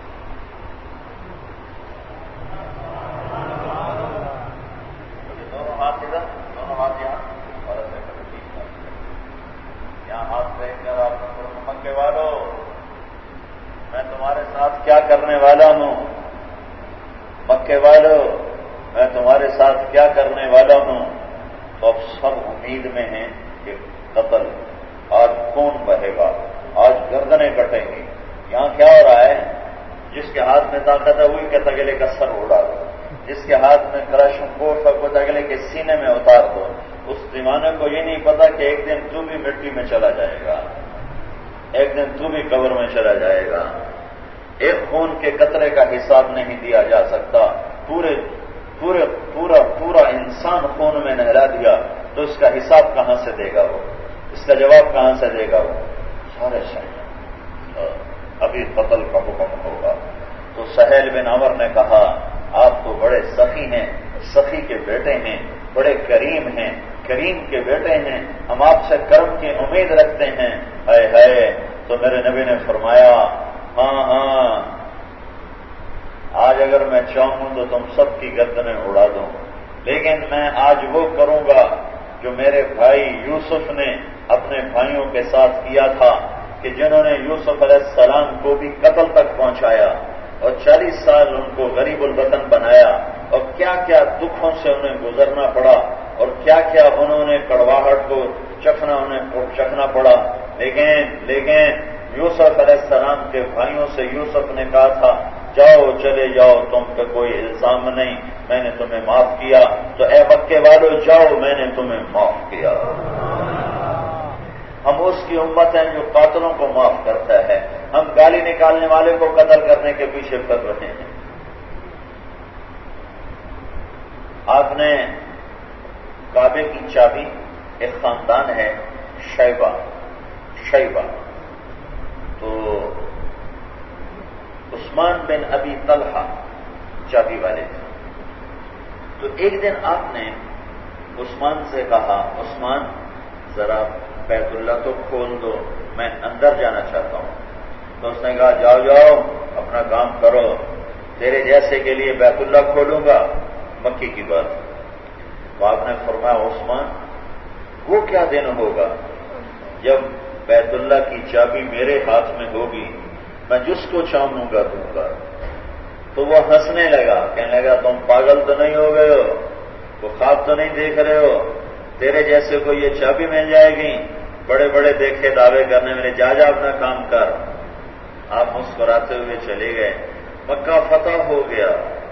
دونوں ہاتھ ادھر، دونوں ہاتھ یہاں اور ایسے یہاں ہاتھ دیکھ کر آپ مکے والوں میں تمہارے ساتھ کیا کرنے والا ہوں، مکے والوں میں تمہارے ساتھ کیا کرنے والا ہوں. تو اب سب امید میں ہیں کہ قتل، آج خون بہے گا، آج گردنیں کٹیں گی. یہاں کیا ہو رہا ہے؟ جس کے ہاتھ میں طاقت ہے وہی کہتا گلے کا سر اڑا دو، جس کے ہاتھ میں کلاشن کوف ہے وہ گلے کے سینے میں اتار دو. اس دیوانے کو یہ نہیں پتا کہ ایک دن تو بھی مٹی میں چلا جائے گا، ایک دن تو بھی قبر میں چلا جائے گا. ایک خون کے قطرے کا حساب نہیں دیا جا سکتا. پورے پورے پورا پورا انسان خون میں نہلا دیا تو اس کا حساب کہاں سے دے گا وہ؟ اس کا جواب کہاں سے دے گا وہ؟ سارے شہر ابھی قتل کا حکم ہوگا۔ تو سہیل بن عمر نے کہا آپ تو بڑے سخی ہیں، سخی کے بیٹے ہیں، بڑے کریم ہیں، کریم کے بیٹے ہیں، ہم آپ سے کرم کی امید رکھتے ہیں۔ اے ہے تو میرے نبی نے فرمایا ہاں ہاں آج اگر میں چاہوں تو تم سب کی گردنیں اڑا دوں، لیکن میں آج وہ کروں گا جو میرے بھائی یوسف نے اپنے بھائیوں کے ساتھ کیا تھا، کہ جنہوں نے یوسف علیہ السلام کو بھی قتل تک پہنچایا اور چالیس سال ان کو غریب الوطن بنایا، اور کیا کیا دکھوں سے انہیں گزرنا پڑا، اور کیا کیا انہوں نے کڑواہٹ کو چکھنا انہیں چکھنا پڑا، لیکن لیکن یوسف علیہ السلام کے بھائیوں سے یوسف نے کہا تھا جاؤ چلے جاؤ، تم پہ کوئی الزام نہیں، میں نے تمہیں معاف کیا، تو اے مکے والو جاؤ میں نے تمہیں معاف کیا۔ ہم اس کی امت ہیں جو قاتلوں کو معاف کرتا ہے، ہم گالی نکالنے والے کو قتل کرنے کے پیچھے پڑ رہے ہیں۔ آپ نے کعبے کی چابی، ایک خاندان ہے شیبہ شیبہ تو عثمان بن ابی طلحہ چابی والے تھے۔ تو ایک دن آپ نے عثمان سے کہا عثمان ذرا بیت اللہ تو کھول دو، میں اندر جانا چاہتا ہوں۔ تو اس نے کہا جاؤ جاؤ اپنا کام کرو، تیرے جیسے کے لیے بیت اللہ کھولوں گا، مکی کی بات۔ تو آپ نے فرمایا عثمان وہ کیا دن ہوگا جب بیت اللہ کی چابی میرے ہاتھ میں ہوگی، میں جس کو چاہوں گا دوں گا۔ تو وہ ہنسنے لگا، کہنے لگا تم پاگل تو نہیں ہو گئے ہو، وہ خواب تو نہیں دیکھ رہے ہو، تیرے جیسے کو یہ چابی مل جائے گی، بڑے بڑے دیکھے دعوے کرنے میں جا جا اپنا کام کر۔ آپ مسکراتے ہوئے چلے گئے، مکہ فتح ہو گیا۔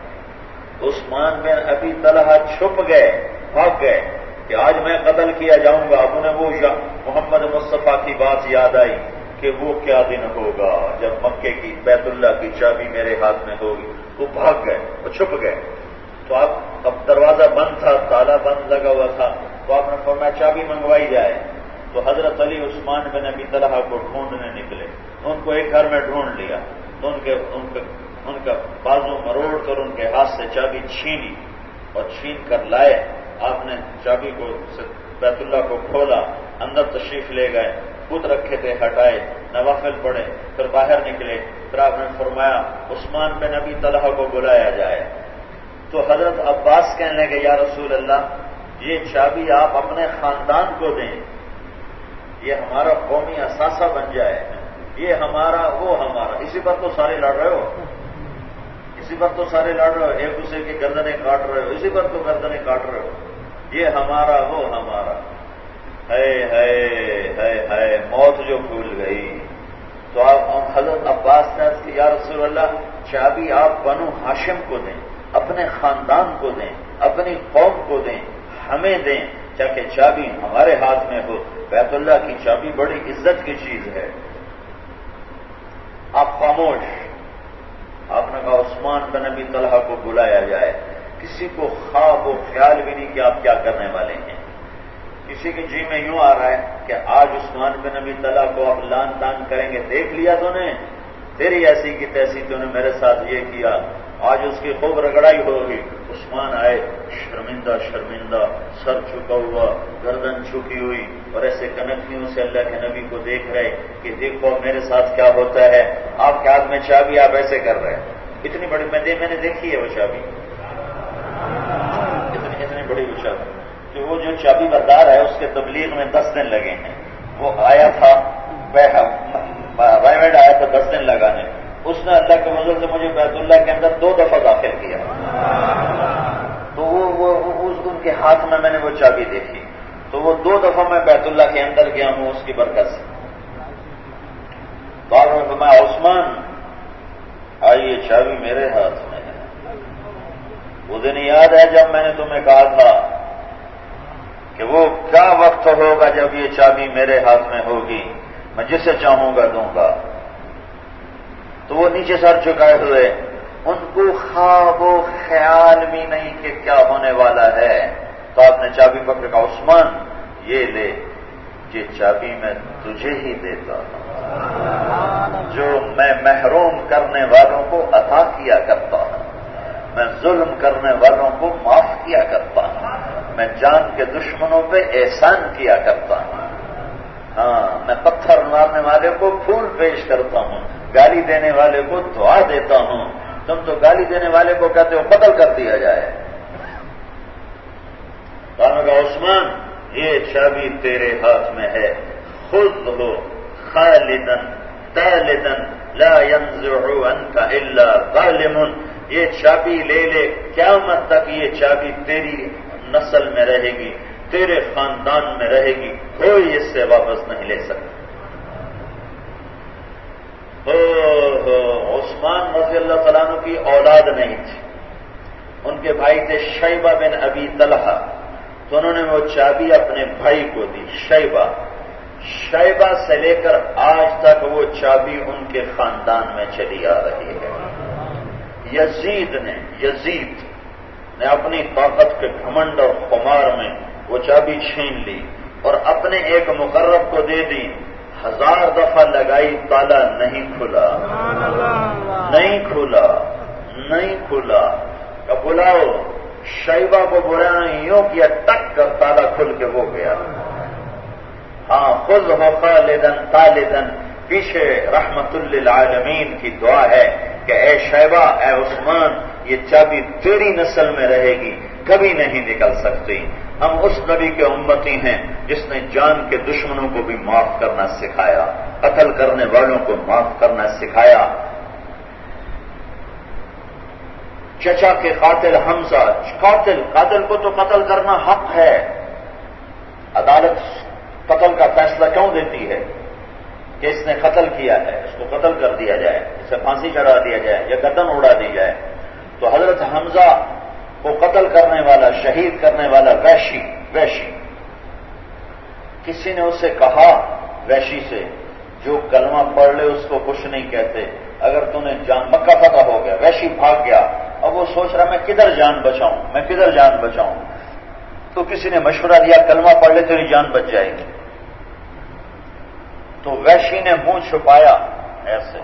عثمان بن ابی طلحہ چھپ گئے، بھاگ گئے کہ آج میں قتل کیا جاؤں گا۔ اب انہیں وہ محمد مصطفیٰ کی بات یاد آئی کہ وہ کیا دن ہوگا جب مکے کی بیت اللہ کی چابی میرے ہاتھ میں ہوگی۔ وہ بھاگ گئے، وہ چھپ گئے۔ تو آپ اب دروازہ بند تھا، تالا بند لگا ہوا تھا، تو آپ نے فرمایا چابی منگوائی جائے۔ تو حضرت علی عثمان بن ابی طلحہ کو ڈھونڈنے نکلے، ان کو ایک گھر میں ڈھونڈ لیا، تو ان کے ان کے ان کا بازو مروڑ کر ان کے ہاتھ سے چابی چھینی اور چھین کر لائے۔ آپ نے چابی کو بیت اللہ کو کھولا، اندر تشریف لے گئے، خود رکھے تھے ہٹائے، نوافل پڑھے، پھر باہر نکلے۔ پھر آپ نے فرمایا عثمان بن ابی طلحہ کو بلایا جائے۔ تو حضرت عباس کہنے لگے یا رسول اللہ یہ چابی آپ اپنے خاندان کو دیں، یہ ہمارا قومی اثاثہ بن جائے، یہ ہمارا وہ ہمارا۔ اسی پر تو سارے لڑ رہے ہو، اسی پر تو سارے لڑ رہے ہو، ایک دوسرے کی گردنیں کاٹ رہے ہو، اسی پر تو گردنیں کاٹ رہے ہو، یہ ہمارا وہ ہمارا۔ ہے ہے ہے ہے موت جو بھول گئی۔ تو آپ حضرت عباس نے عرض کی یا رسول اللہ چابی آپ بنو ہاشم کو دیں، اپنے خاندان کو دیں، اپنی قوم کو دیں، ہمیں دیں، تاکہ چابی ہمارے ہاتھ میں ہو۔ بیت اللہ کی چابی بڑی عزت کی چیز ہے۔ آپ خاموش۔ آپ نے کہا عثمان بن ابی طلحہ کو بلایا جائے۔ کسی کو خواب و خیال بھی نہیں کہ آپ کیا کرنے والے ہیں۔ کسی کے جی میں یوں آ رہا ہے کہ آج عثمان بن ابی طلحہ کو آپ لان تان کریں گے، دیکھ لیا تو نے، تیری ایسی کی تیسی تو نے میرے ساتھ یہ کیا، آج اس کی خوب رگڑائی ہوگی۔ عثمان آئے شرمندہ شرمندہ، سر جھکا ہوا، گردن جھکی ہوئی، اور ایسے کنکھیوں سے اللہ کے نبی کو دیکھ رہے کہ دیکھو میرے ساتھ کیا ہوتا ہے، آپ کے ہاتھ میں چابی آپ ایسے کر رہے ہیں۔ اتنی بڑی میں میں نے دیکھی ہے وہ چابی، اتنی اتنی بڑی وہ چابی کہ وہ جو چابی بردار ہے اس کے تبلیغ میں دس دن لگے ہیں۔ وہ آیا تھا پرائیویٹ آیا تھا دس دن لگانے، اس نے اللہ کے فضل سے مجھے بیت اللہ کے اندر دو دفعہ داخل کیا، تو وہ وہ اس ان کے ہاتھ میں میں نے وہ چابی دیکھی، تو وہ دو دفعہ میں بیت اللہ کے اندر گیا ہوں اس کی برکت سے۔ تو آپ نے فرمایا عثمان آئیے چابی میرے ہاتھ میں ہے۔ وہ دن یاد ہے جب میں نے تمہیں کہا تھا کہ وہ کیا وقت ہوگا جب یہ چابی میرے ہاتھ میں ہوگی، میں جسے چاہوں گا دوں گا۔ تو وہ نیچے سر چکائے ہوئے، ان کو خواب و خیال بھی نہیں کہ کیا ہونے والا ہے۔ تو آپ نے چابی پکڑ کر عثمان یہ لے، یہ چابی میں تجھے ہی دیتا ہوں جو میں محروم کرنے والوں کو عطا کیا کرتا ہوں، میں ظلم کرنے والوں کو معاف کیا کرتا ہوں، میں جان کے دشمنوں پہ احسان کیا کرتا ہوں، ہاں میں پتھر مارنے والے کو پھول پیش کرتا ہوں، گالی دینے والے کو دعا دیتا ہوں۔ تم تو گالی دینے والے کو کہتے ہو قتل کر دیا جائے۔ کہا عثمان یہ چابی تیرے ہاتھ میں ہے، خود ہو خالدن طالدن لا ينزع عنك الا ظالم، یہ چابی لے لے، قیامت تک یہ چابی تیری نسل میں رہے گی، تیرے خاندان میں رہے گی، کوئی اس سے واپس نہیں لے سکتا۔ او ہو عثمان رضی اللہ تعالیٰ عنہ کی اولاد نہیں تھی، ان کے بھائی تھے شیبہ بن ابی طلحہ، تو انہوں نے وہ چابی اپنے بھائی کو دی شیبہ۔ شیبہ سے لے کر آج تک وہ چابی ان کے خاندان میں چلی آ رہی ہے۔ یزید نے یزید نے اپنی طاقت کے گھمنڈ اور خمار میں وہ چابی چھین لی اور اپنے ایک مقرب کو دے دی، ہزار دفعہ لگائی، تالا نہیں کھلا، نہیں کھلا، نہیں کھلا۔ کہ بلاؤ شیبہ کو بلانا، یوں کیا ٹک کر تالا کھل کے وہ گیا۔ ہاں خذ ہو خالدن طالدن، پیچھے رحمت للعالمین کی دعا ہے کہ اے شیبہ، اے عثمان، یہ چابی تیری نسل میں رہے گی، کبھی نہیں نکل سکتی۔ ہم اس نبی کے امتی ہیں جس نے جان کے دشمنوں کو بھی معاف کرنا سکھایا، قتل کرنے والوں کو معاف کرنا سکھایا۔ چچا کے قاتل حمزہ، قاتل قاتل کو تو قتل کرنا حق ہے، عدالت قتل کا فیصلہ کیوں دیتی ہے کہ اس نے قتل کیا ہے، اس کو قتل کر دیا جائے، اسے پھانسی چڑھا دیا جائے یا گردن اڑا دی جائے۔ تو حضرت حمزہ کو قتل کرنے والا، شہید کرنے والا وحشی وحشی کسی نے اسے کہا، وحشی سے، جو کلمہ پڑھ لے اس کو کچھ نہیں کہتے، اگر تو نے جان، مکہ فتح ہو گیا، وحشی بھاگ گیا، اب وہ سوچ رہا میں کدھر جان بچاؤں، میں کدھر جان بچاؤں، تو کسی نے مشورہ دیا کلمہ پڑھ لے تیری جان بچ جائے گی۔ تو وحشی نے منہ چھپایا ایسے،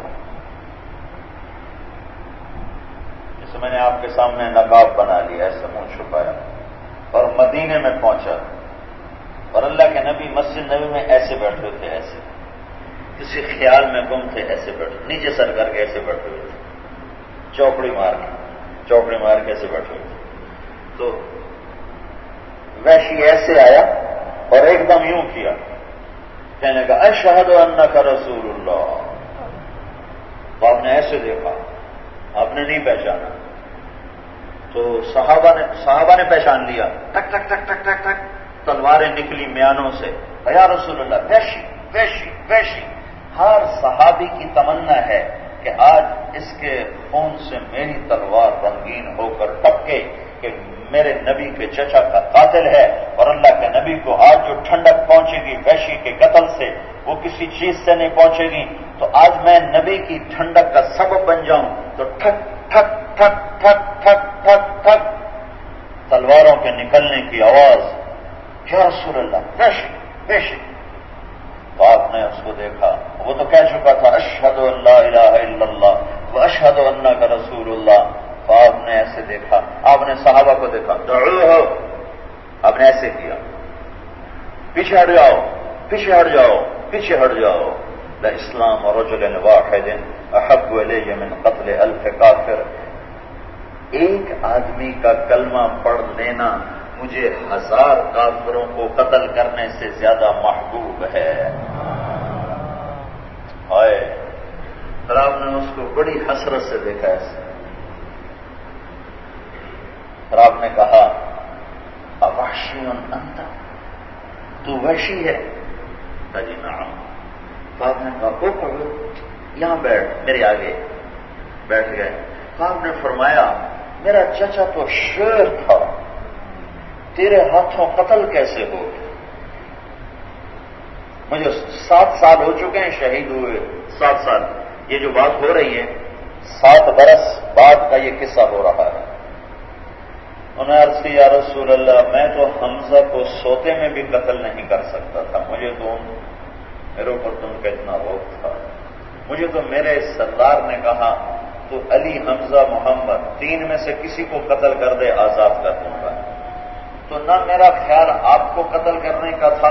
جسے میں نے آپ کے سامنے نقاب بنا لیا، ایسے منہ چھپایا، اور مدینے میں پہنچا، اور اللہ کے نبی مسجد نبی میں ایسے بیٹھے تھے، ایسے کسی خیال میں گم تھے، ایسے بیٹھے، نیچے سر کر کے ایسے بیٹھے ہوئے تھے، چوکڑی مار کے چوکڑی مار کے ایسے بیٹھے ہوئے تھے۔ تو وحشی ایسے آیا اور ایک دم یوں کیا، کہنے لگا اشہد انک رسول اللہ۔ تو آپ نے ایسے دیکھا، آپ نے نہیں پہچانا، تو صحابہ نے صحابہ نے پہچان لیا، ٹک ٹک ٹک ٹک ٹک ٹک تلواریں نکلی میانوں سے، یا رسول اللہ، وحشی وحشی وحشی۔ ہر صحابی کی تمنا ہے کہ آج اس کے خون سے میری تلوار رنگین ہو کر ٹپکے کہ میرے نبی کے چچا کا قاتل ہے، اور اللہ کے نبی کو آج جو ٹھنڈک پہنچے گی وحشی کے قتل سے وہ کسی چیز سے نہیں پہنچے گی، تو آج میں نبی کی ٹھنڈک کا سبب بن جاؤں۔ تو ٹھک ٹھک ٹھک ٹھک ٹھک ٹھک ٹھک تلواروں کے نکلنے کی آواز، یا رسول اللہ، وحشی وحشی۔ تو آپ نے اس کو دیکھا، وہ تو کہہ چکا تھا اشہد ان لا الہ الا اللہ واشہد انک رسول اللہ۔ تو آپ نے ایسے دیکھا، آپ نے صحابہ کو دیکھا، دعوہ، آپ نے ایسے کیا، پیچھے ہٹ جاؤ، پیچھے ہٹ جاؤ، پیچھے ہٹ جاؤ۔ لاسلام رجل واحد احب الی من قتل الف کافر، ایک آدمی کا کلمہ پڑھ لینا مجھے ہزار کافروں کو قتل کرنے سے زیادہ محبوب ہے۔ ہائے، پھر آپ نے اس کو بڑی حسرت سے دیکھا ایسے، اور آپ نے کہا اوحشی انت، تو وحشی ہے؟ جی نعم۔ تو آپ نے کہا کو پڑھو، یہاں بیٹھ، میرے آگے بیٹھ گئے۔ تو آپ نے فرمایا میرا چچا تو شیر تھا، تیرے ہاتھوں قتل کیسے ہو گیا؟ مجھے سات سال ہو چکے ہیں شہید ہوئے، سات سال، یہ جو بات ہو رہی ہے سات برس بعد کا یہ قصہ ہو رہا ہے۔ انہوں نے عرض کی یا رسول اللہ میں تو حمزہ کو سوتے میں بھی قتل نہیں کر سکتا تھا، مجھے تو میرے اوپر تم کا اتنا روک تھا، مجھے تو میرے سردار نے کہا تو علی حمزہ محمد تین میں سے کسی کو قتل کر دے آزاد کر دوں گا، تو نہ میرا خیال آپ کو قتل کرنے کا تھا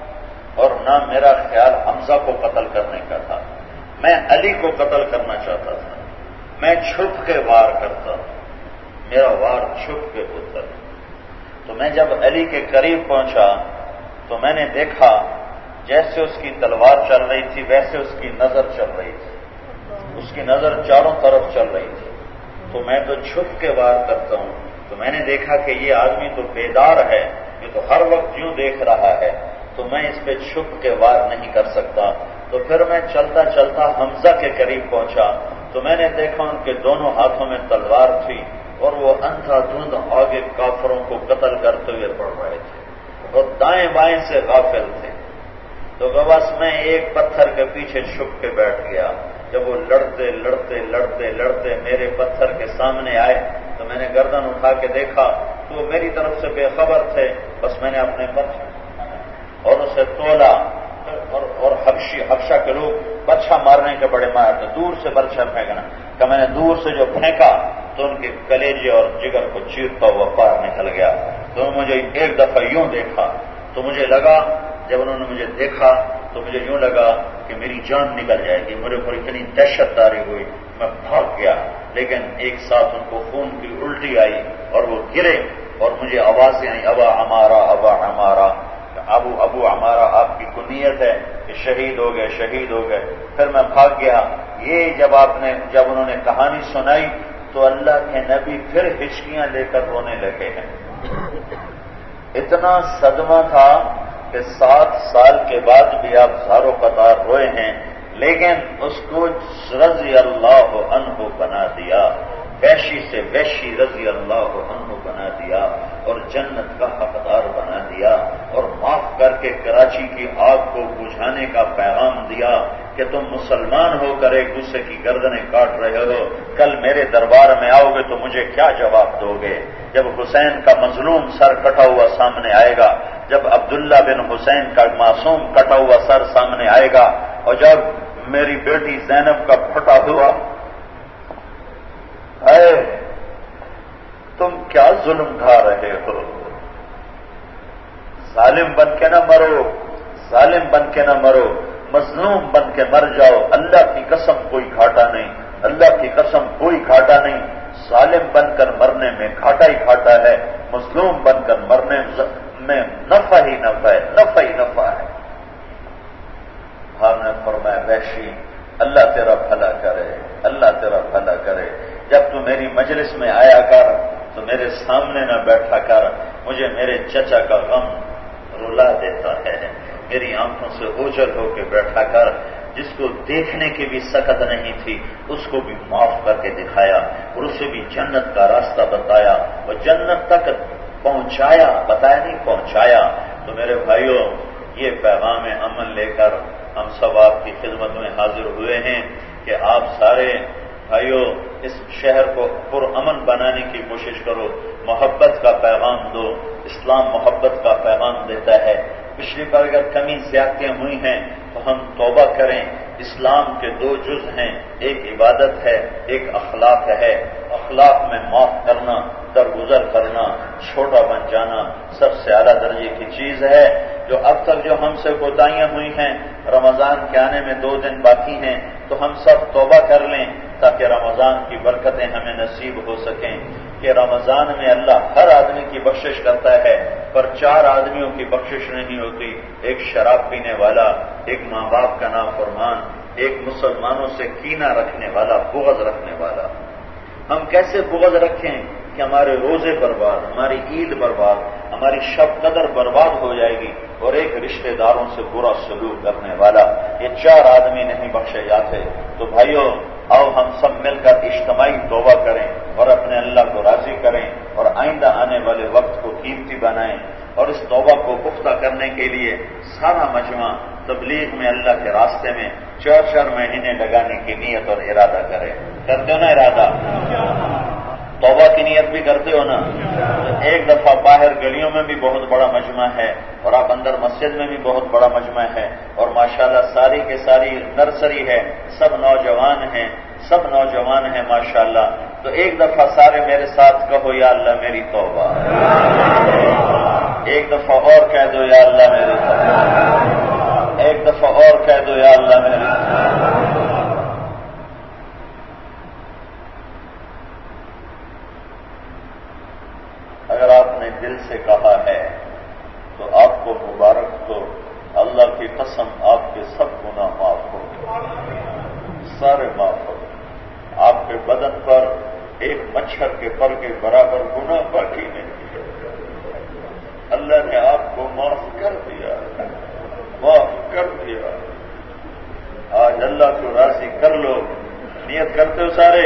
اور نہ میرا خیال حمزہ کو قتل کرنے کا تھا، میں علی کو قتل کرنا چاہتا تھا، میں چھپ کے وار کرتا، میرا وار چھپ کے ہوتا ہے۔ تو میں جب علی کے قریب پہنچا تو میں نے دیکھا جیسے اس کی تلوار چل رہی تھی ویسے اس کی نظر چل رہی تھی، اس کی نظر چاروں طرف چل رہی تھی، تو میں تو چھپ کے وار کرتا ہوں، تو میں نے دیکھا کہ یہ آدمی تو بیدار ہے، یہ تو ہر وقت یوں دیکھ رہا ہے، تو میں اس پہ چھپ کے وار نہیں کر سکتا، تو پھر میں چلتا چلتا حمزہ کے قریب پہنچا تو میں نے دیکھا ان کے دونوں ہاتھوں میں تلوار تھی اور وہ اندھا دھند آگے کافروں کو قتل کرتے ہوئے بڑھ رہے تھے اور دائیں بائیں سے غافل تھے، تو بس میں ایک پتھر کے پیچھے چھپ کے بیٹھ گیا، جب وہ لڑتے لڑتے لڑتے لڑتے میرے پتھر کے سامنے آئے تو میں نے گردن اٹھا کے دیکھا تو وہ میری طرف سے بے خبر تھے، بس میں نے اپنے پتھر اور اسے تولا اور اور حبشی حبشہ کے لوگ برچھا مارنے کے بڑے مار تھے، دور سے برچھا پھینکنا کہ میں نے دور سے جو پھینکا تو ان کے کلیجے اور جگر کو چیرتا ہوا باہر نکل گیا، تو مجھے ایک دفعہ یوں دیکھا تو مجھے لگا، جب انہوں نے مجھے دیکھا تو مجھے یوں لگا کہ میری جان نکل جائے گی، میرے اوپر اتنی دہشت داری ہوئی، میں بھاگ گیا، لیکن ایک ساتھ ان کو خون کی الٹی آئی اور وہ گرے اور مجھے آوازیں آئیں ابا عمارہ ابا عمارہ، ابو ابو عمارہ آپ کی کنیت ہے کہ شہید ہو گئے شہید ہو گئے۔ پھر میں بھاگ گیا۔ یہ جب آپ نے جب انہوں نے کہانی سنائی تو اللہ کے نبی پھر ہچکیاں لے کر رونے لگے ہیں، اتنا صدمہ تھا کہ سات سال کے بعد بھی آپ زاروں قطار روئے ہیں، لیکن اس کو رضی اللہ عنہ بنا دیا، وحشی سے وحشی رضی اللہ عنہ بنا دیا اور جنت کا حقدار بنا دیا اور معاف کر کے کراچی کی آگ کو بجھانے کا پیغام دیا کہ تم مسلمان ہو کر ایک دوسرے کی گردنیں کاٹ رہے ہو، کل میرے دربار میں آؤ گے تو مجھے کیا جواب دو گے؟ جب حسین کا مظلوم سر کٹا ہوا سامنے آئے گا، جب عبداللہ بن حسین کا معصوم کٹا ہوا سر سامنے آئے گا، اور جب میری بیٹی زینب کا پھٹا ہوا، اے تم کیا ظلم ڈھا رہے ہو؟ ظالم بن کے نہ مرو، ظالم بن کے نہ مرو، مظلوم بن کے مر جاؤ، اللہ کی قسم کوئی گھاٹا نہیں، اللہ کی قسم کوئی گھاٹا نہیں، ظالم بن کر مرنے میں گھاٹا ہی گھاٹا ہے، مظلوم بن کر مرنے میں نفع ہی نفع ہے، نفع ہی نفع ہے۔ ہم نے فرمایا وحشی اللہ تیرا بھلا کرے، اللہ تیرا بھلا کرے، جب تو میری مجلس میں آیا کر تو میرے سامنے نہ بیٹھا کر، مجھے میرے چچا کا غم رلا دیتا ہے، میری آنکھوں سے اوجھل ہو کے بیٹھا کر، جس کو دیکھنے کی بھی سکت نہیں تھی اس کو بھی معاف کر کے دکھایا اور اسے بھی جنت کا راستہ بتایا اور جنت تک پہنچایا، بتایا نہیں پہنچایا۔ تو میرے بھائیوں، یہ پیغام امن لے کر ہم سب آپ کی خدمت میں حاضر ہوئے ہیں کہ آپ سارے بھائیوں اس شہر کو پرامن بنانے کی کوشش کرو، محبت کا پیغام دو، اسلام محبت کا پیغام دیتا ہے۔ پچھلی بار اگر کمی زیادتیاں ہوئی ہیں تو ہم توبہ کریں، اسلام کے دو جز ہیں، ایک عبادت ہے، ایک اخلاق ہے، اخلاق میں معاف کرنا، درگزر کرنا، چھوٹا بن جانا سب سے اعلیٰ درجے کی چیز ہے۔ جو اب تک جو ہم سے کوتاہیاں ہوئی ہیں، رمضان کے آنے میں دو دن باقی ہیں تو ہم سب توبہ کر لیں تاکہ رمضان کی برکتیں ہمیں نصیب ہو سکیں، کہ رمضان میں اللہ ہر آدمی کی بخشش کرتا ہے پر چار آدمیوں کی بخشش نہیں ہوتی، ایک شراب پینے والا، ایک ماں باپ کا نافرمان، ایک مسلمانوں سے کینہ رکھنے والا، بغض رکھنے والا۔ ہم کیسے بغض رکھیں کہ ہمارے روزے برباد، ہماری عید برباد، ہماری شب قدر برباد ہو جائے گی، اور ایک رشتہ داروں سے برا سلوک کرنے والا، یہ چار آدمی نہیں بخشے جاتے۔ تو بھائیوں آؤ ہم سب مل کر اجتماعی توبہ کریں اور اپنے اللہ کو راضی کریں اور آئندہ آنے والے وقت کو قیمتی بنائیں، اور اس توبہ کو پختہ کرنے کے لیے سارا مجمع تبلیغ میں اللہ کے راستے میں چار چار مہینے لگانے کی نیت اور ارادہ کرے۔ کرتے ہو نا ارادہ؟ توبہ کی نیت بھی کرتے ہو نا؟ ایک دفعہ باہر گلیوں میں بھی بہت بڑا مجمع ہے اور آپ اندر مسجد میں بھی بہت بڑا مجمع ہے اور ماشاءاللہ ساری کے ساری نرسری ہے، سب نوجوان ہیں، سب نوجوان ہیں ماشاءاللہ. تو ایک دفعہ سارے میرے ساتھ کہو یا اللہ میری توبہ. ایک دفعہ اور کہہ دو یا اللہ میری توبہ. ایک دفعہ اور کہہ دو یا اللہ میری توبہ. اگر آپ نے دل سے کہا ہے تو آپ کو مبارک ہو، اللہ کی قسم آپ کے سب گناہ معاف ہو، سارے معاف ہو. آپ کے بدن پر ایک مچھر کے پر کے برابر گناہ باقی نہیں. اللہ نے آپ کو معاف کر دیا، معاف کر دیا. آج اللہ کو راضی کر لو. نیت کرتے ہو سارے؟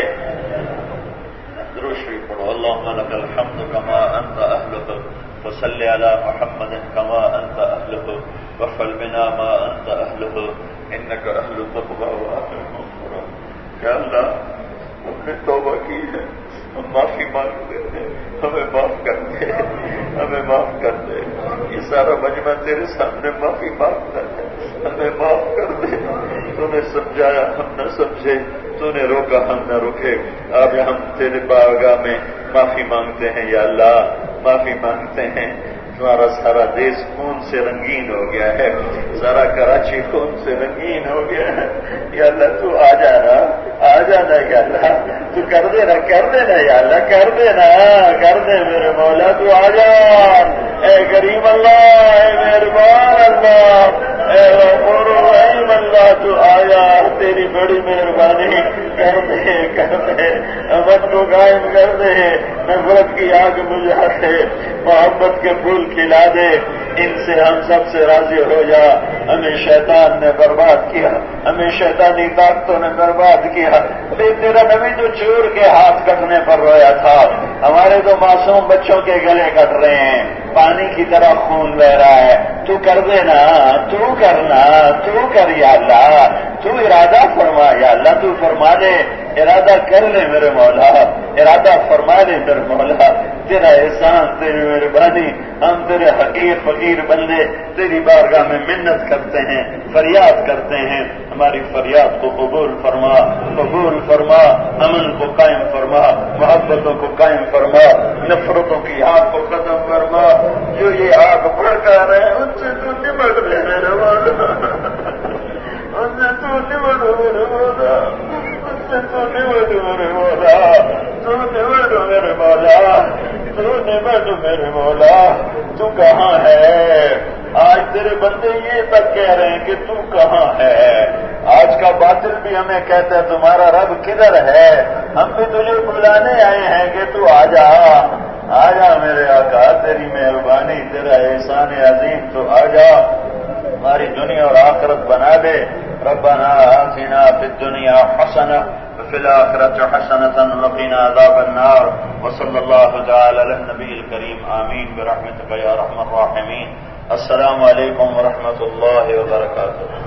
درود شریف پڑھو. اللہم لک الحمد کما انت اہلہ وصلی علی محمد کما انت اہلہ وافعل بنا ما انت اہلہ انک اہل التقوی واہل المغفرۃ. کہ اللہ ہم نے توبہ کی ہے، ہم معافی مانگتے ہیں، ہمیں معاف کر دے، ہمیں معاف کر دے. یہ سارا مجمع تیرے سامنے معافی مانگتا ہے، ہمیں معاف کر دے. تو نے سمجھایا ہم نہ سمجھے، تو نے روکا ہم نہ روکے. اب ہم تیرے بارگاہ میں معافی مانگتے ہیں یا اللہ، معافی مانگتے ہیں. تمہارا سارا دیش خون سے رنگین ہو گیا ہے، سارا کراچی خون سے رنگین ہو گیا ہے. یا اللہ تو آ جانا، آ جانا یا اللہ، تو کر دینا، کر دینا یا اللہ، کر دینا، کر دے میرے مولا، تو آ جا. اے کریم اللہ، اے مہربان اللہ، اے غفور الرحیم اللہ، تو آیا. تیری بڑی مہربانی کر دے، کر دے، امن کو قائم کر دے، نفرت کی آگ بجھا دے، محبت کے پھول کھلا دے. ان سے ہم سب سے راضی ہو جا. ہمیں شیطان نے برباد کیا، ہمیں شیطانی طاقتوں نے برباد کیا. تیرا نبی تو چور کے ہاتھ کٹنے پر رویا تھا، ہمارے تو معصوم بچوں کے گلے کٹ رہے ہیں، پانی کی طرح خون بہ رہا ہے. تو کر دینا، تو کرنا، تو کر یا اللہ. تو ارادہ فرما یا اللہ، تو فرما دے، ارادہ کر لے میرے مولا، ارادہ فرما دے میرے مولا. تیرا احسان، تیری مہربانی، ہم تیرے حقیر فقیر بندے تیری بارگاہ میں منت کرتے ہیں، فریاد کرتے ہیں. ہماری فریاد کو قبول فرما، قبول فرما. امن کو قائم فرما، محبتوں کو قائم فرما، نفرتوں کی آگ کو ختم فرما. جو یہ آگ بھڑکا رہے ہیں ان سے تو نمٹ لے میرے مولا، ان سے تو نمٹ میرے مولا، ان سے تو نمٹ میرے مولا، تو نمٹ میرے مولا، تو نمٹ میرے مولا. تو کہاں ہے؟ آج تیرے بندے یہ تک کہہ رہے ہیں کہ تو کہاں ہے. آج کا باطل بھی ہمیں کہتا ہے تمہارا رب کدھر ہے. ہم بھی تجھے بلانے آئے ہیں کہ تو آ جا، آ جا میرے آقا. تیری مہربانی، تیرا احسان عظیم، تو آ جا. ہماری دنیا اور آخرت بنا دے. ربنا آتنا فی الدنیا حسنہ وفی الآخرۃ حسنۃ وقنا عذاب النار. وصلی اللہ تعالی علی النبی الکریم. آمین برحمتک یا ارحم الراحمین. السلام علیکم ورحمۃ اللہ وبرکاتہ.